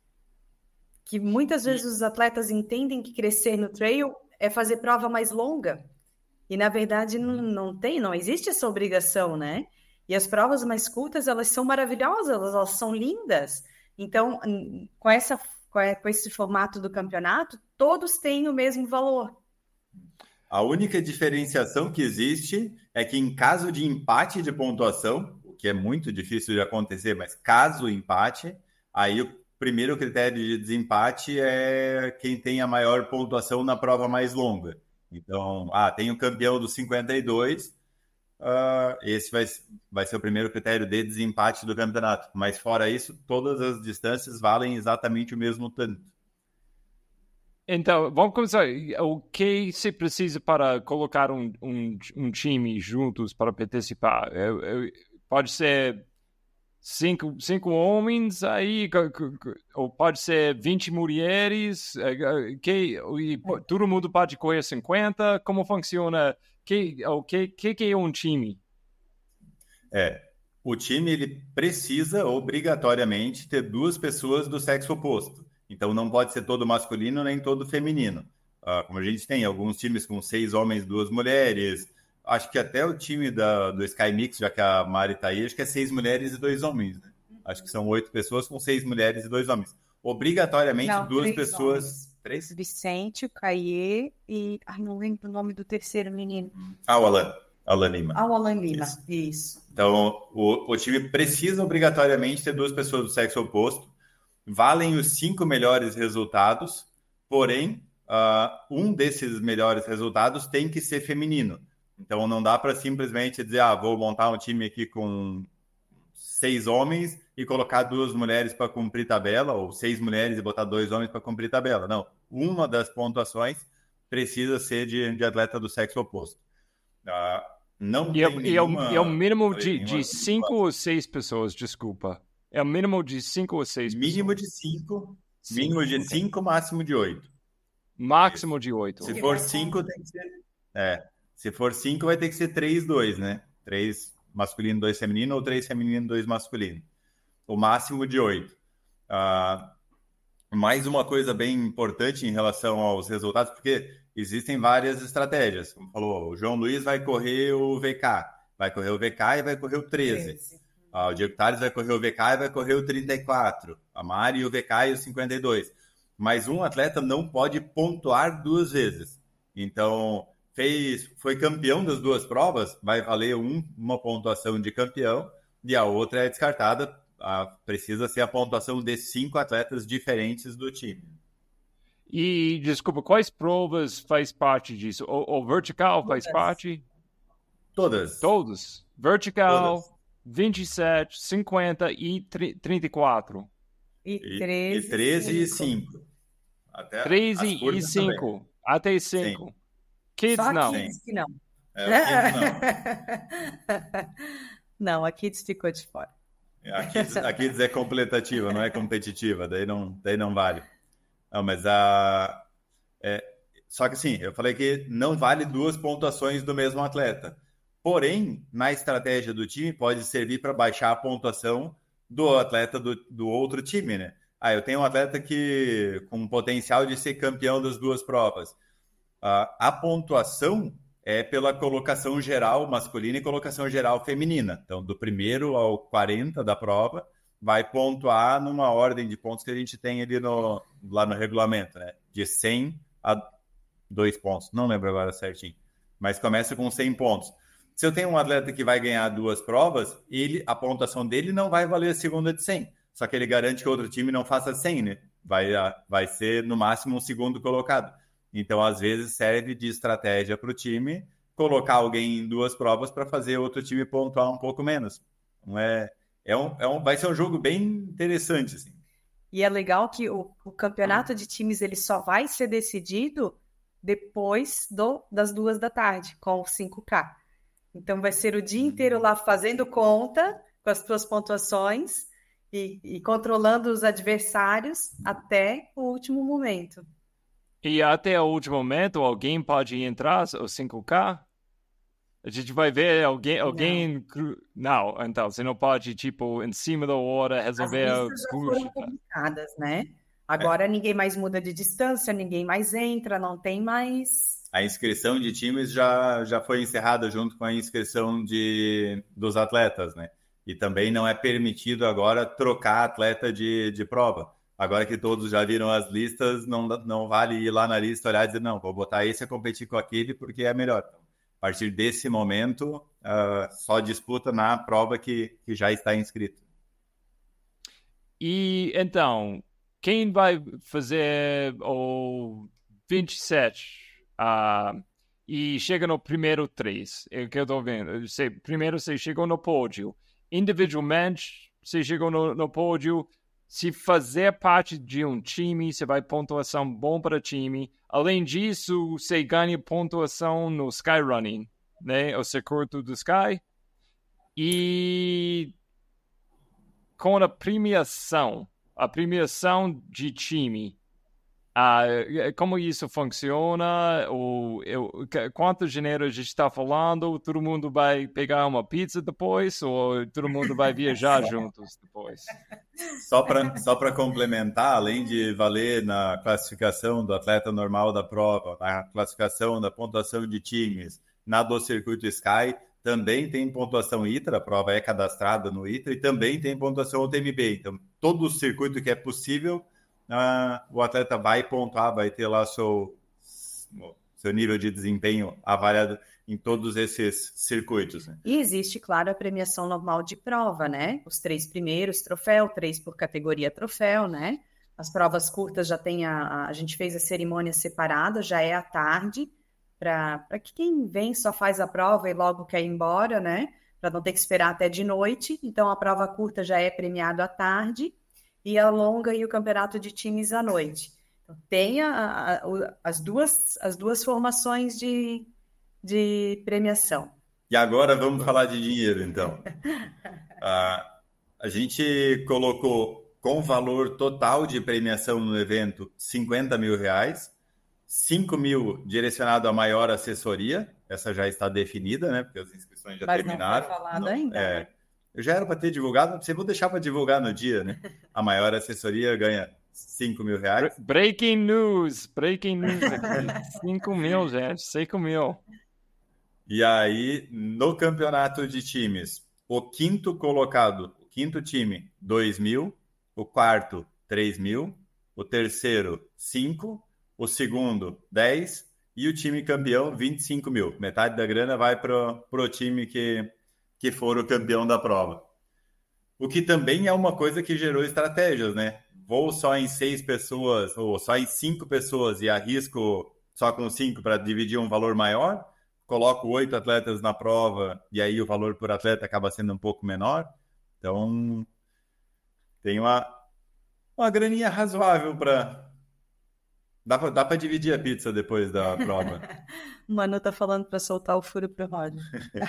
que muitas vezes os atletas entendem que crescer no trail é fazer prova mais longa. E, na verdade, não, não tem, não existe essa obrigação, né? E as provas mais curtas, elas são maravilhosas, elas, elas são lindas. Então, com, essa, com esse formato do campeonato, todos têm o mesmo valor. A única diferenciação que existe é que em caso de empate de pontuação, o que é muito difícil de acontecer, mas caso empate, aí o primeiro critério de desempate é quem tem a maior pontuação na prova mais longa. Então, ah, tem o campeão dos cinquenta e dois, uh, esse vai, vai ser o primeiro critério de desempate do campeonato. Mas fora isso, todas as distâncias valem exatamente o mesmo tanto. Então, vamos começar. O que se precisa para colocar um, um, um time juntos para participar? É, é, pode ser cinco, cinco homens aí, ou pode ser vinte mulheres, que, e todo mundo pode correr cinquenta, como funciona? Que, o que, que, que é um time? É, o time ele precisa obrigatoriamente ter duas pessoas do sexo oposto. Então não pode ser todo masculino nem todo feminino. Uh, como a gente tem alguns times com seis homens, duas mulheres. Acho que até o time da, do Sky Mix, já que a Mari está aí, acho que é seis mulheres e dois homens. Né? Acho que são oito pessoas com seis mulheres e dois homens. Obrigatoriamente não, duas pessoas. Homens. Três? Vicente, o Caie e. Ai, não lembro o nome do terceiro menino. Ah, o Alan. Alan Lima. Ah, o Alan Lima, isso. Isso. Então, o, o time precisa obrigatoriamente ter duas pessoas do sexo oposto. Valem os cinco melhores resultados, porém, uh, um desses melhores resultados tem que ser feminino. Então não dá para simplesmente dizer, ah, vou montar um time aqui com seis homens e colocar duas mulheres para cumprir tabela, ou seis mulheres e botar dois homens para cumprir tabela. Não, uma das pontuações precisa ser de, de atleta do sexo oposto. Uh, não e, tem é, nenhuma... é o mínimo de, nenhuma... de cinco ou seis pessoas, desculpa. É o mínimo de cinco ou seis mínimo pessoas. De cinco, cinco, mínimo de okay. cinco, máximo de oito. Máximo de oito. Se for cinco, tem que ser... É, se for cinco, vai ter que ser três, dois, né? Três masculino, dois feminino, ou três feminino, dois masculino. O máximo de oito. Uh, mais uma coisa bem importante em relação aos resultados, porque existem várias estratégias. Como falou, o João Luiz vai correr o V K, vai correr o V K e vai correr o treze. Uh, o Diego Tales vai correr o V K e vai correr o trinta e quatro. A Mari o V K e o cinquenta e dois. Mas um atleta não pode pontuar duas vezes. Então, fez, foi campeão das duas provas, vai valer um, uma pontuação de campeão e a outra é descartada. A, precisa ser a pontuação de cinco atletas diferentes do time. E, desculpa, quais provas faz parte disso? O, o vertical faz Todas. parte? Todas. Todos. Vertical, Todas. vinte e sete, cinquenta e trinta e quatro. E treze, e, treze e cinco. Até treze e cinco. Também. Até cinco. Sim. Kids Só não. Kids que não. É, o Kids não. Não, a Kids ficou de fora. A Kids, a Kids é completativa, não é competitiva, daí não, daí não vale. Não, mas a... É, só que assim, eu falei que não vale duas pontuações do mesmo atleta. Porém, na estratégia do time, pode servir para baixar a pontuação do atleta do, do outro time, né? Ah, eu tenho um atleta que com potencial de ser campeão das duas provas. Ah, a pontuação é pela colocação geral masculina e colocação geral feminina. Então, do primeiro ao quarenta da prova, vai pontuar numa ordem de pontos que a gente tem ali no, lá no regulamento, né? De cem a dois pontos. Não lembro agora certinho. Mas começa com cem pontos. Se eu tenho um atleta que vai ganhar duas provas, ele, a pontuação dele não vai valer a segunda de cem. Só que ele garante que outro time não faça cem, né? Vai, vai ser, no máximo, um segundo colocado. Então, às vezes, serve de estratégia para o time colocar alguém em duas provas para fazer outro time pontuar um pouco menos. Não é, é um, é um, vai ser um jogo bem interessante, assim. E é legal que o, o campeonato de times ele só vai ser decidido depois do, das duas da tarde, com o cinco K. Então, vai ser o dia inteiro lá fazendo conta com as tuas pontuações e, e controlando os adversários até o último momento. E até o último momento, alguém pode entrar, o cinco K? A gente vai ver alguém... alguém... Não. não, então, você não pode, tipo, em cima da hora, resolver... As listas já foram publicadas, né? Agora é. ninguém mais muda de distância, ninguém mais entra, não tem mais... A inscrição de times já, já foi encerrada junto com a inscrição de, dos atletas, né? E também não é permitido agora trocar atleta de, de prova. Agora que todos já viram as listas, não, não vale ir lá na lista, olhar e dizer, não, vou botar esse a competir com aquele porque é melhor. Então, a partir desse momento, uh, só disputa na prova que, que já está inscrito. E, então, quem vai fazer o vinte e sete uh, e chega no primeiro três? É o que eu estou vendo. Você, primeiro você chegou no pódio. Individualmente, você chegou no, no pódio... Se fazer parte de um time, você vai pontuação bom para o time. Além disso, você ganha pontuação no Skyrunning, né? O circuito do Sky. E com a premiação, a premiação de time, uh, como isso funciona? O, eu, quanto dinheiro a gente está falando? Todo mundo vai pegar uma pizza depois ou todo mundo vai viajar juntos depois? Só para só para complementar, além de valer na classificação do atleta normal da prova, na classificação da pontuação de times, na do circuito Sky, também tem pontuação I T R A, a prova é cadastrada no I T R A, e também tem pontuação U T M B. Então, todo o circuito que é possível, Uh, o atleta vai pontuar, vai ter lá seu, seu nível de desempenho avaliado em todos esses circuitos. Né? E existe, claro, a premiação normal de prova, né? Os três primeiros, troféu, três por categoria troféu, né? As provas curtas já tem a... A gente fez a cerimônia separada, já é à tarde, para que quem vem só faz a prova e logo quer ir embora, né? Para não ter que esperar até de noite. Então, a prova curta já é premiado à tarde e a longa e o campeonato de times à noite. Então, tem a, a, as, duas, as duas formações de, de premiação. E agora vamos falar de dinheiro, então. Ah, a gente colocou com valor total de premiação no evento cinquenta mil reais, cinco mil direcionado à maior assessoria, essa já está definida, né? Porque as inscrições já Mas terminaram. Mas não foi falado não, ainda. É, né? Eu já era para ter divulgado, você vou deixar para divulgar no dia, né? A maior assessoria ganha cinco mil reais. Breaking news, breaking news aqui. cinco mil, gente, cinco mil. E aí, no campeonato de times, o quinto colocado, o quinto time, dois mil, o quarto, três mil, o terceiro, cinco, o segundo, dez e o time campeão, vinte e cinco mil. Metade da grana vai para o time que, que for o campeão da prova. O que também é uma coisa que gerou estratégias, né? Vou só em seis pessoas ou só em cinco pessoas e arrisco só com cinco para dividir um valor maior. Coloco oito atletas na prova e aí o valor por atleta acaba sendo um pouco menor. Então, tem uma, uma graninha razoável para... Dá para dá para dividir a pizza depois da prova. O Manu tá falando para soltar o furo pro Roger.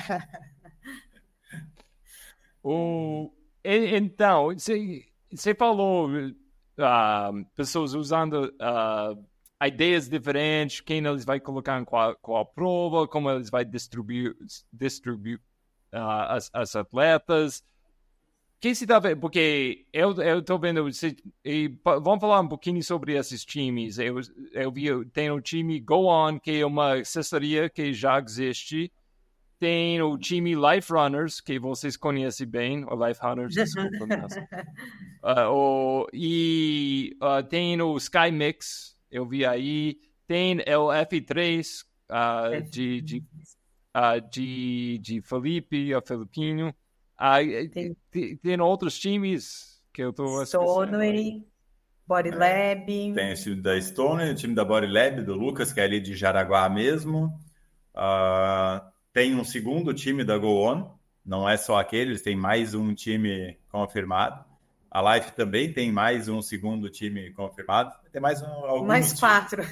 o, então, você falou uh, pessoas usando uh, ideias diferentes, quem eles vai colocar em qual, qual prova, como eles vai distribuir, distribuir uh, as, as atletas. Que se tá vendo? Porque eu estou vendo, se, e, vamos falar um pouquinho sobre esses times. Eu, eu vi, tem o time Go On, que é uma assessoria que já existe. Tem o time Life Runners, que vocês conhecem bem, o Life Runners, desculpa. uh, o, e uh, tem o Sky Mix, eu vi aí. Tem o F três uh, de, de, uh, de, de Felipe, o Filipinho. Ah, tem, tem outros times que eu estou Stoneway, Body Lab. Tem o time da Stoneway, o time da Body Lab, do Lucas, que é ali de Jaraguá mesmo. Uh, tem um segundo time da Go On, não é só aquele, eles têm mais um time confirmado. A Life também tem mais um segundo time confirmado. Tem mais um, alguns Mais times. quatro.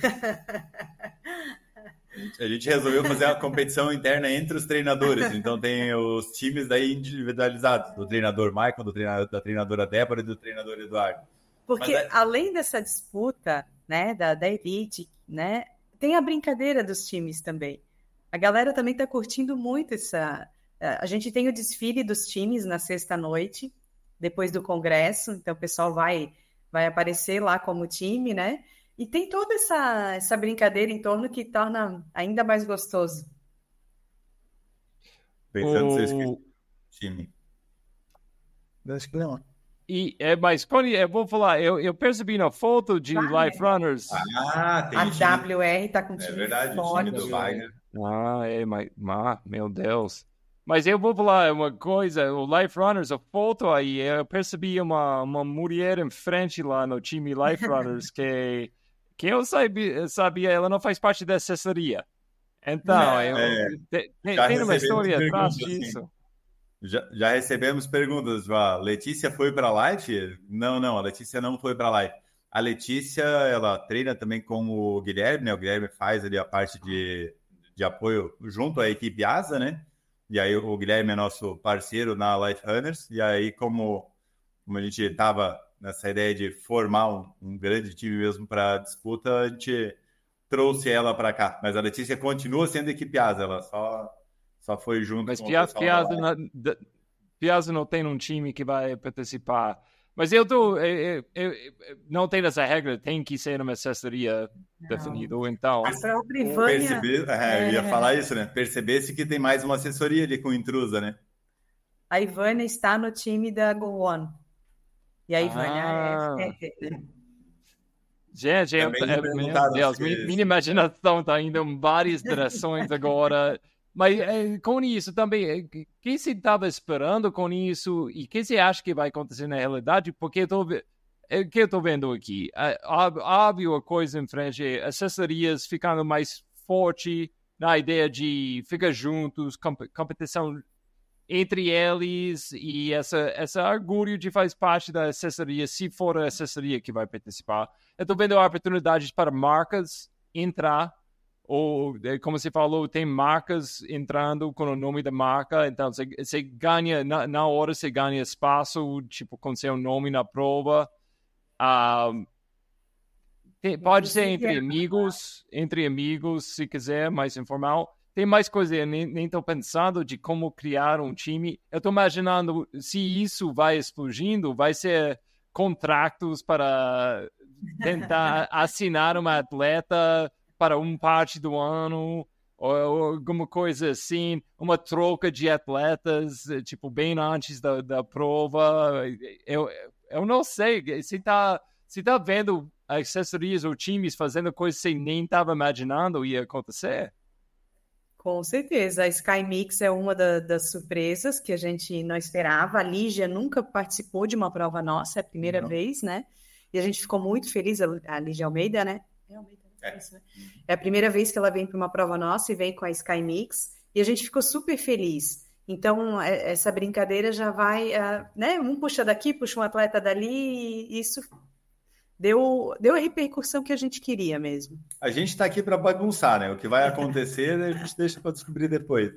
A gente resolveu fazer uma competição interna entre os treinadores. Então tem os times daí individualizados, do treinador Michael, do treinador, da treinadora Débora e do treinador Eduardo. Porque é... além dessa disputa, né, da, da elite, né, tem a brincadeira dos times também. A galera também está curtindo muito essa... A gente tem o desfile dos times na sexta-noite, depois do congresso, então o pessoal vai, vai aparecer lá como time, né? E tem toda essa, essa brincadeira em torno que torna ainda mais gostoso. Pensando o... se eu time. Acho que não. E, é, mas quando eu vou falar, eu, eu percebi na foto de Wagner. Life Runners. Ah, tem a time. W R tá com time. É verdade, forte. o time do Wagner. Ah, é, mas, ah, meu Deus. Mas eu vou falar uma coisa, o Life Runners, a foto aí, eu percebi uma, uma mulher em frente lá no time Life Runners que, que eu sabia, sabia, ela não faz parte da assessoria. Então, é, eu, é, tem, tem uma história atrás disso. Assim. Já, já recebemos perguntas. A Letícia foi para a Life? Não, não, a Letícia não foi para a Life. A Letícia, ela treina também com o Guilherme, né? O Guilherme faz ali a parte de, de apoio junto à equipe Asa, né? E aí o Guilherme é nosso parceiro na Life Runners. E aí, como, como a gente estava nessa ideia de formar um, um grande time mesmo para a disputa, a gente trouxe ela para cá. Mas a Letícia continua sendo equipe Asa, ela só, só foi junto Mas com Piazza, o pessoal da Piazza, não, Piazza não tem um time que vai participar. Mas eu, tô, eu, eu, eu não tem essa regra, tem que ser uma assessoria definida. Então, a própria Ivânia... Perceber, é, eu ia falar isso, né? Perceber-se que tem mais uma assessoria ali com intrusa, né? A Ivânia está no time da Go On. E a Ivânia ah. é... Gente, eu, meu Deus, minha, minha imaginação está indo em várias direções agora. Mas é, com isso também, o que você estava esperando com isso e o que você acha que vai acontecer na realidade? Porque eu tô, o que eu estou vendo aqui, óbvio a coisa em frente, assessorias ficando mais forte, na ideia de ficar juntos, comp- competição entre eles e essa, essa orgulho de fazer parte da assessoria, se for a assessoria que vai participar. Eu estou vendo oportunidades para marcas entrar, ou, como você falou, tem marcas entrando com o nome da marca, então você, você ganha, na, na hora você ganha espaço, tipo, com seu nome na prova. Um, tem, pode ser entre amigos, entre amigos, se quiser, mais informal. Tem mais coisa, eu nem estou pensando de como criar um time. Eu estou imaginando, se isso vai explodindo, vai ser contratos para tentar assinar uma atleta para uma parte do ano, ou, ou alguma coisa assim, uma troca de atletas, tipo, bem antes da, da prova. Eu, eu não sei, se está se tá vendo assessorias ou times fazendo coisas que você nem estava imaginando ia acontecer. Com certeza, a Sky Mix é uma da, das surpresas que a gente não esperava. A Lígia nunca participou de uma prova nossa, é a primeira não. vez, né? E a gente ficou muito feliz, a Lígia Almeida, né? É, Almeida, é. Isso, né? É a primeira vez que ela vem para uma prova nossa e vem com a Sky Mix, e a gente ficou super feliz. Então, essa brincadeira já vai, né? Um puxa daqui, puxa um atleta dali, e isso Deu, deu a repercussão que a gente queria mesmo. A gente está aqui para bagunçar, né? O que vai acontecer a gente deixa para descobrir depois.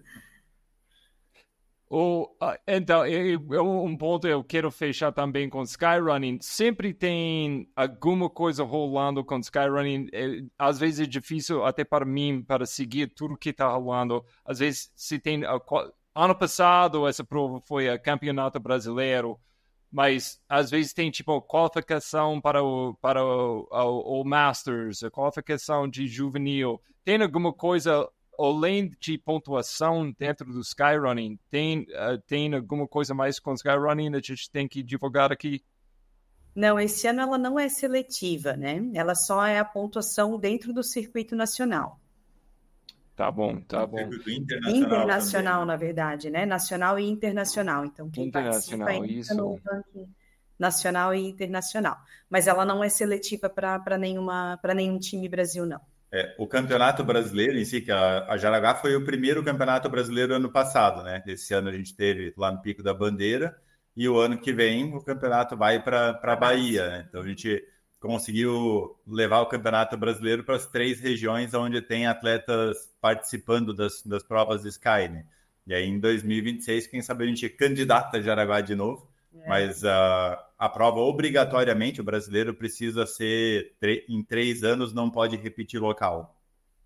O, então, eu, um ponto eu quero fechar também com Skyrunning. Sempre tem alguma coisa rolando com Skyrunning. É, às vezes é difícil até para mim, para seguir tudo que está rolando. Às vezes, se tem... Ano passado, essa prova foi o Campeonato Brasileiro. Mas, às vezes, tem, tipo, qualificação para o, para o, o, o Masters, a qualificação de juvenil. Tem alguma coisa, além de pontuação dentro do Skyrunning, tem, uh, tem alguma coisa mais com Skyrunning a gente tem que divulgar aqui? Não, esse ano ela não é seletiva, né? Ela só é a pontuação dentro do circuito nacional. Tá bom, tá bom. Internacional, internacional na verdade, né? Nacional e internacional. Então, quem internacional, participa isso. no ranking nacional e internacional. Mas ela não é seletiva para nenhuma, para nenhum time Brasil, não. É, o Campeonato Brasileiro em si, que a, a Jaraguá foi o primeiro Campeonato Brasileiro ano passado, né? Esse ano a gente teve lá no Pico da Bandeira, e o ano que vem o campeonato vai para a Bahia, né? Então a gente conseguiu levar o Campeonato Brasileiro para as três regiões onde tem atletas participando das, das provas de Sky, né? E aí, em dois mil e vinte e seis, quem sabe a gente candidata a Jaraguá de novo, é. Mas uh, a prova, obrigatoriamente, o brasileiro precisa ser, em três anos, não pode repetir local.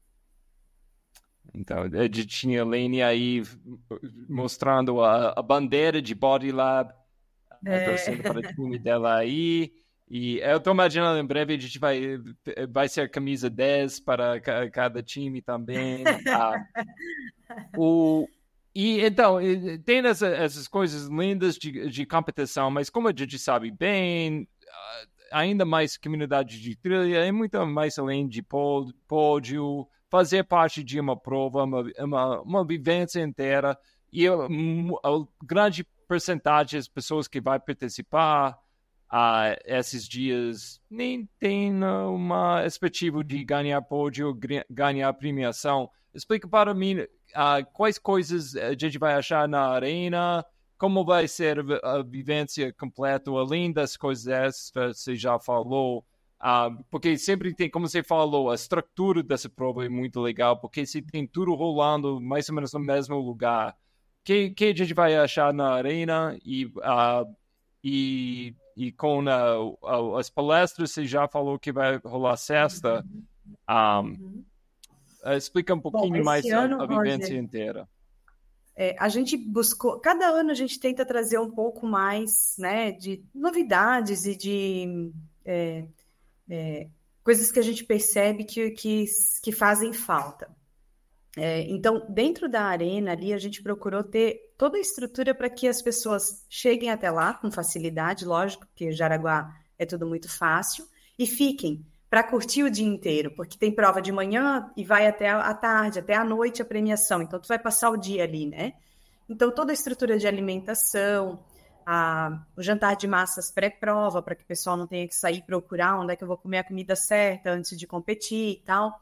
Então, a gente tinha a Lene aí mostrando a, a bandeira de Body Lab, é. torcendo para o time dela aí. E eu estou imaginando, em breve a gente vai, vai ser camisa dez para cada time também. Ah, o, e então, tem essa, essas coisas lindas de, de competição, mas como a gente sabe bem, ainda mais comunidade de trilha, é muito mais além de pódio, fazer parte de uma prova, uma, uma, uma vivência inteira, e a, a grande porcentagem das pessoas que vai participar Uh, esses dias nem tem uma expectativa de ganhar pódio, ganhar premiação. Explica para mim uh, quais coisas a gente vai achar na arena, como vai ser a vivência completa, além das coisas extras que você já falou. Uh, porque sempre tem, como você falou, a estrutura dessa prova é muito legal, porque se tem tudo rolando mais ou menos no mesmo lugar, que, que a gente vai achar na arena e... Uh, e E com uh, uh, as palestras, você já falou que vai rolar sexta. Um, uhum. uh, explica um pouquinho Bom, mais ano, a, a vivência Roger, inteira. É, a gente buscou... Cada ano a gente tenta trazer um pouco mais, né, de novidades e de é, é, coisas que a gente percebe que, que, que fazem falta. É, então, dentro da arena ali, a gente procurou ter toda a estrutura para que as pessoas cheguem até lá com facilidade, lógico, porque Jaraguá é tudo muito fácil, e fiquem para curtir o dia inteiro, porque tem prova de manhã e vai até a tarde, até a noite a premiação, então tu vai passar o dia ali, né? Então, toda a estrutura de alimentação, a, o jantar de massas pré-prova, para que o pessoal não tenha que sair procurar onde é que eu vou comer a comida certa antes de competir e tal.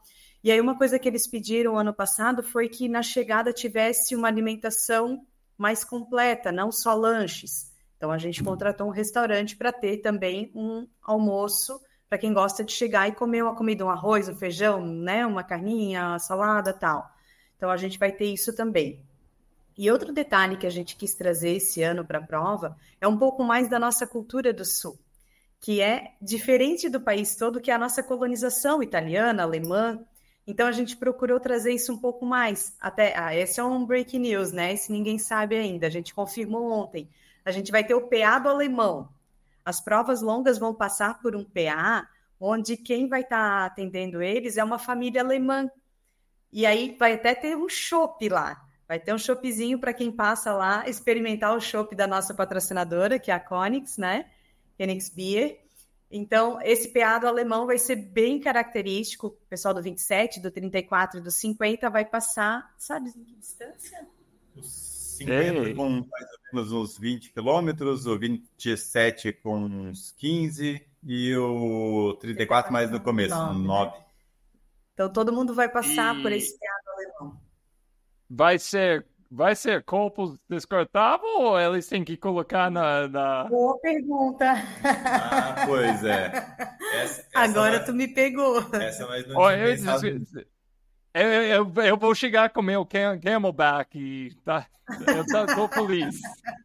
E aí uma coisa que eles pediram ano passado foi que na chegada tivesse uma alimentação mais completa, não só lanches. Então a gente contratou um restaurante para ter também um almoço para quem gosta de chegar e comer uma comida, um arroz, um feijão, né, uma carninha, uma salada, tal. Então a gente vai ter isso também. E outro detalhe que a gente quis trazer esse ano para a prova é um pouco mais da nossa cultura do Sul, que é diferente do país todo, que é a nossa colonização italiana, alemã. Então a gente procurou trazer isso um pouco mais. Até, ah, esse é um breaking news, né? Esse ninguém sabe ainda. A gente confirmou ontem. A gente vai ter o P A do alemão. As provas longas vão passar por um P A, onde quem vai estar atendendo eles é uma família alemã. E aí vai até ter um chopp lá. Vai ter um choppzinho para quem passa lá experimentar o chopp da nossa patrocinadora, que é a Koenigs, né? Koenigs Beer. Então, esse P A do alemão vai ser bem característico. O pessoal do vinte e sete, do trinta e quatro e do cinquenta vai passar, sabe em que distância? cinquenta com mais ou menos uns vinte quilômetros, o vinte e sete com uns quinze e o trinta e quatro mais no começo, nove. Então, todo mundo vai passar E... por esse P A do alemão. Vai ser, vai ser copo descartável ou eles têm que colocar na... na... Boa pergunta. Ah, pois é. Essa, essa Agora vai... tu me pegou. Essa mais não oh, tinha eu, pensado. eu, eu, eu vou chegar com o meu cam- Camelback e tá, eu tô feliz.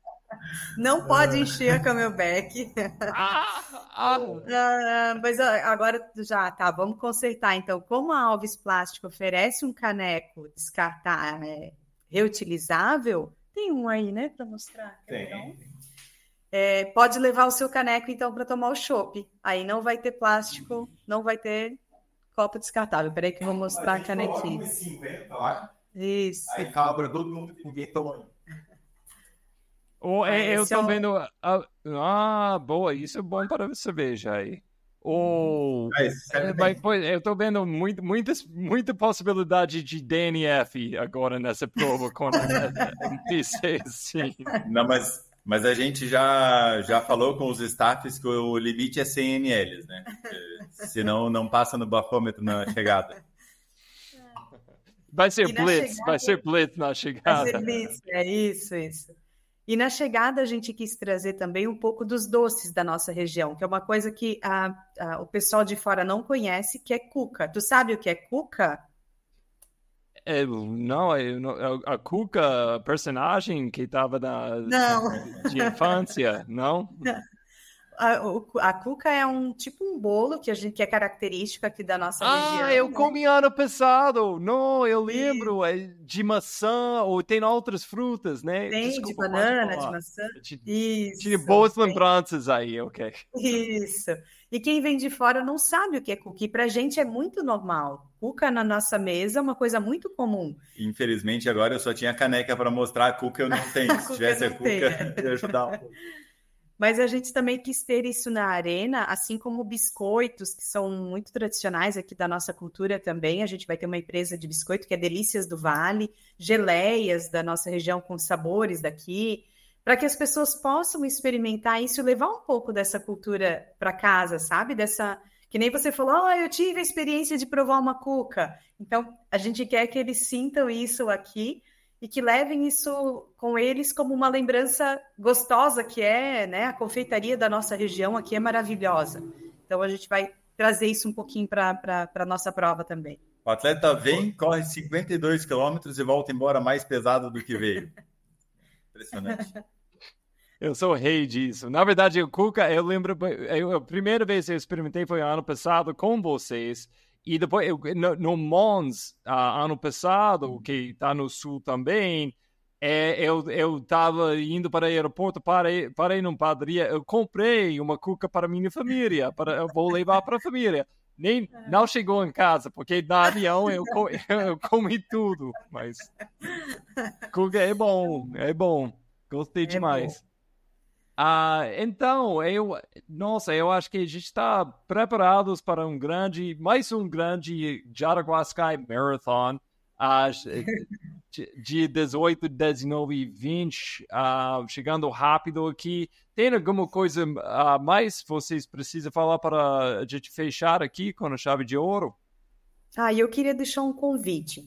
Não pode encher a Camelback. Ah, ah. Ah, mas agora já tá, vamos consertar. Então, como a Alves Plástico oferece um caneco descartável, é, reutilizável, tem um aí, né, para mostrar? Tem. É, pode levar o seu caneco, então, para tomar o chopp. Aí não vai ter plástico, não vai ter copo descartável. Peraí que eu vou mostrar a canequinha. Isso. Aí cabra todo mundo que ninguém toma. Oh, Ah, eu esse é tô o- vendo. Ah, ah, boa, isso é bom para a cerveja aí. Oh, Ah, isso serve é, bem. mas, pois, eu tô vendo muito, muitas, muita possibilidade de D N F agora nessa prova com a M P C, sim. Não, mas, mas a gente já, já falou com os staffs que o limite é cem mililitros, né? Porque senão não passa no bafômetro na chegada. Vai ser E na blitz, chegada- vai ser blitz na Vai chegada. ser blitz, é isso, isso. E na chegada a gente quis trazer também um pouco dos doces da nossa região, que é uma coisa que a, a- o pessoal de fora não conhece, que é cuca. Tu sabe o que é cuca? É, não, eu não- a, a Cuca, a personagem que tava na Não. de infância, não? A, o- a cuca é um tipo um bolo que a gente que é característico aqui da nossa região. Ah, eu né? comi ano passado. Não, eu lembro. É de maçã ou tem outras frutas, né? Tem Desculpa, de pode banana, de falar. maçã. Ti- Isso. Tinha boas tem- lembranças aí, ok. Isso. E quem vem de fora não sabe o que é cuca. E pra gente é muito normal. Cuca na nossa mesa é uma coisa muito comum. Infelizmente, agora eu só tinha caneca para mostrar, a cuca eu não tenho. Se Cuca tivesse a não cuca, tem, é. eu ia ajudar um pouco. Mas a gente também quis ter isso na arena, assim como biscoitos, que são muito tradicionais aqui da nossa cultura também. A gente vai ter uma empresa de biscoito que é Delícias do Vale, geleias da nossa região com sabores daqui, para que as pessoas possam experimentar isso e levar um pouco dessa cultura para casa, sabe? Dessa, que nem você falou, oh, eu tive a experiência de provar uma cuca. Então, a gente quer que eles sintam isso aqui e que levem isso com eles como uma lembrança gostosa que é, né? A confeitaria da nossa região aqui é maravilhosa. Então a gente vai trazer isso um pouquinho para a nossa prova também. O atleta vem, corre cinquenta e dois quilômetros e volta embora mais pesado do que veio. Impressionante. Eu sou rei disso. Na verdade, o Cuca, eu lembro, eu, a primeira vez que eu experimentei foi ano passado com vocês. E depois, eu, no, no Mons, uh, ano passado, que está no sul também, é, eu eu estava indo para o aeroporto, parei, parei numa padaria, eu comprei uma cuca para minha família, para, eu vou levar para a família. Nem, não chegou em casa, porque na avião eu, co, eu comi tudo, mas cuca é bom, é bom, gostei É demais. bom. Ah, então, eu, nossa, eu acho que a gente está preparados para um grande, mais um grande Jaraguá Sky Marathon, ah, dia dezoito, dezenove e vinte, ah, chegando rápido aqui. Tem alguma coisa a mais vocês precisam falar para a gente fechar aqui com a chave de ouro? Ah, e eu queria deixar um convite.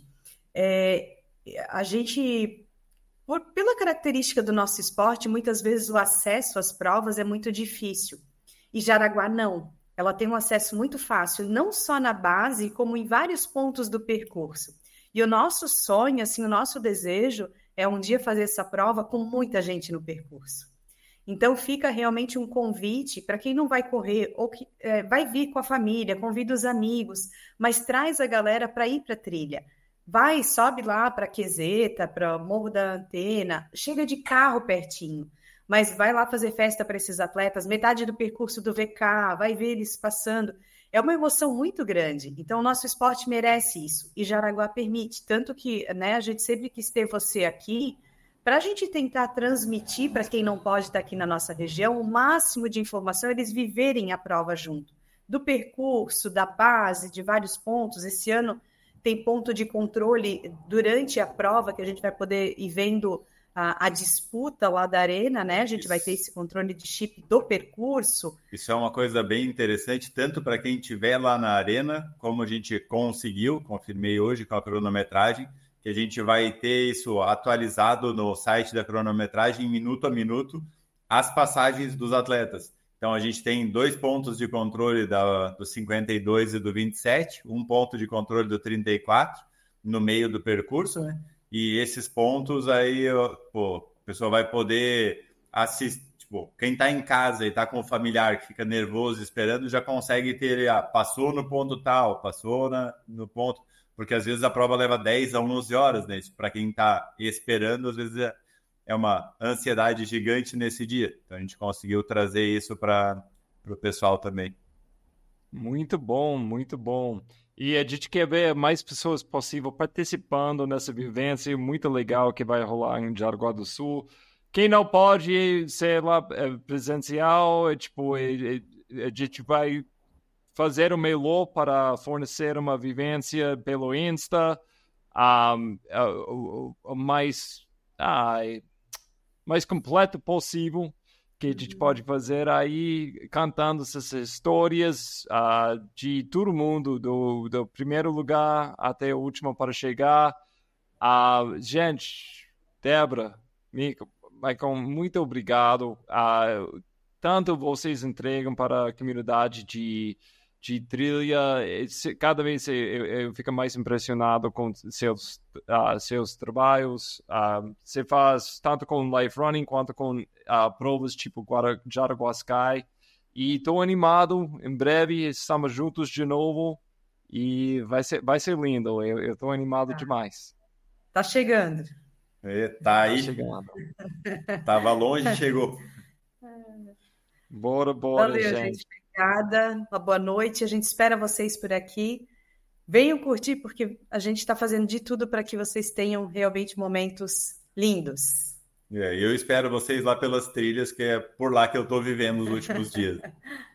É, a gente, por- pela característica do nosso esporte, muitas vezes o acesso às provas é muito difícil. E Jaraguá não. Ela tem um acesso muito fácil, não só na base, como em vários pontos do percurso. E o nosso sonho, assim, o nosso desejo é um dia fazer essa prova com muita gente no percurso. Então fica realmente um convite para quem não vai correr ou que é, vai vir com a família, convida os amigos, mas traz a galera para ir para a trilha. Vai, sobe lá para Quezeta, para Morro da Antena, chega de carro pertinho, mas vai lá fazer festa para esses atletas, metade do percurso do V K, vai ver eles passando. É uma emoção muito grande. Então, o nosso esporte merece isso. E Jaraguá permite. Tanto que, né, a gente sempre quis ter você aqui para a gente tentar transmitir para quem não pode estar aqui na nossa região o máximo de informação, eles viverem a prova junto. Do percurso, da base, de vários pontos. Esse ano tem ponto de controle durante a prova, que a gente vai poder ir vendo a, a disputa lá da arena, né? A gente Isso. vai ter esse controle de chip do percurso. Isso é uma coisa bem interessante, tanto para quem estiver lá na arena, como a gente conseguiu, confirmei hoje com a cronometragem, que a gente vai ter isso atualizado no site da cronometragem, minuto a minuto, as passagens dos atletas. Então, a gente tem dois pontos de controle da, do cinquenta e dois e do vinte e sete, um ponto de controle do trinta e quatro, no meio do percurso, né? E esses pontos aí, pô, a pessoa vai poder assistir. Tipo, quem está em casa e está com o familiar que fica nervoso esperando, já consegue ter, ah, passou no ponto tal, passou na, no ponto... Porque às vezes a prova leva dez a onze horas, né? Para quem está esperando, às vezes é, é uma ansiedade gigante nesse dia. Então a gente conseguiu trazer isso para o pessoal também. Muito bom, muito bom. E a gente quer ver mais pessoas possível participando nessa vivência muito legal que vai rolar em Jaraguá do Sul. Quem não pode ser lá presencial, é, tipo, é, é, a gente vai fazer o melhor para fornecer uma vivência pelo Insta, um, o, o, o mais, ah, mais completo possível que a gente pode fazer aí, cantando essas histórias uh, de todo mundo, do, do primeiro lugar até o último para chegar. Uh, gente, Débora, Michael, Michael, muito obrigado. Uh, tanto vocês entregam para a comunidade de de trilha, cada vez eu, eu fico mais impressionado com seus, uh, seus trabalhos. Uh, você faz tanto com life running quanto com uh, provas tipo Jaraguá Sky. E estou animado, em breve estamos juntos de novo e vai ser, vai ser lindo. Eu estou animado ah. demais. Tá chegando. É, tá aí. Tá chegando. Tava longe e chegou. Bora, bora, Valeu, gente. gente. Obrigada, uma boa noite. A gente espera vocês por aqui. Venham curtir, porque a gente está fazendo de tudo para que vocês tenham realmente momentos lindos. É, eu espero vocês lá pelas trilhas, que é por lá que eu estou vivendo nos últimos dias.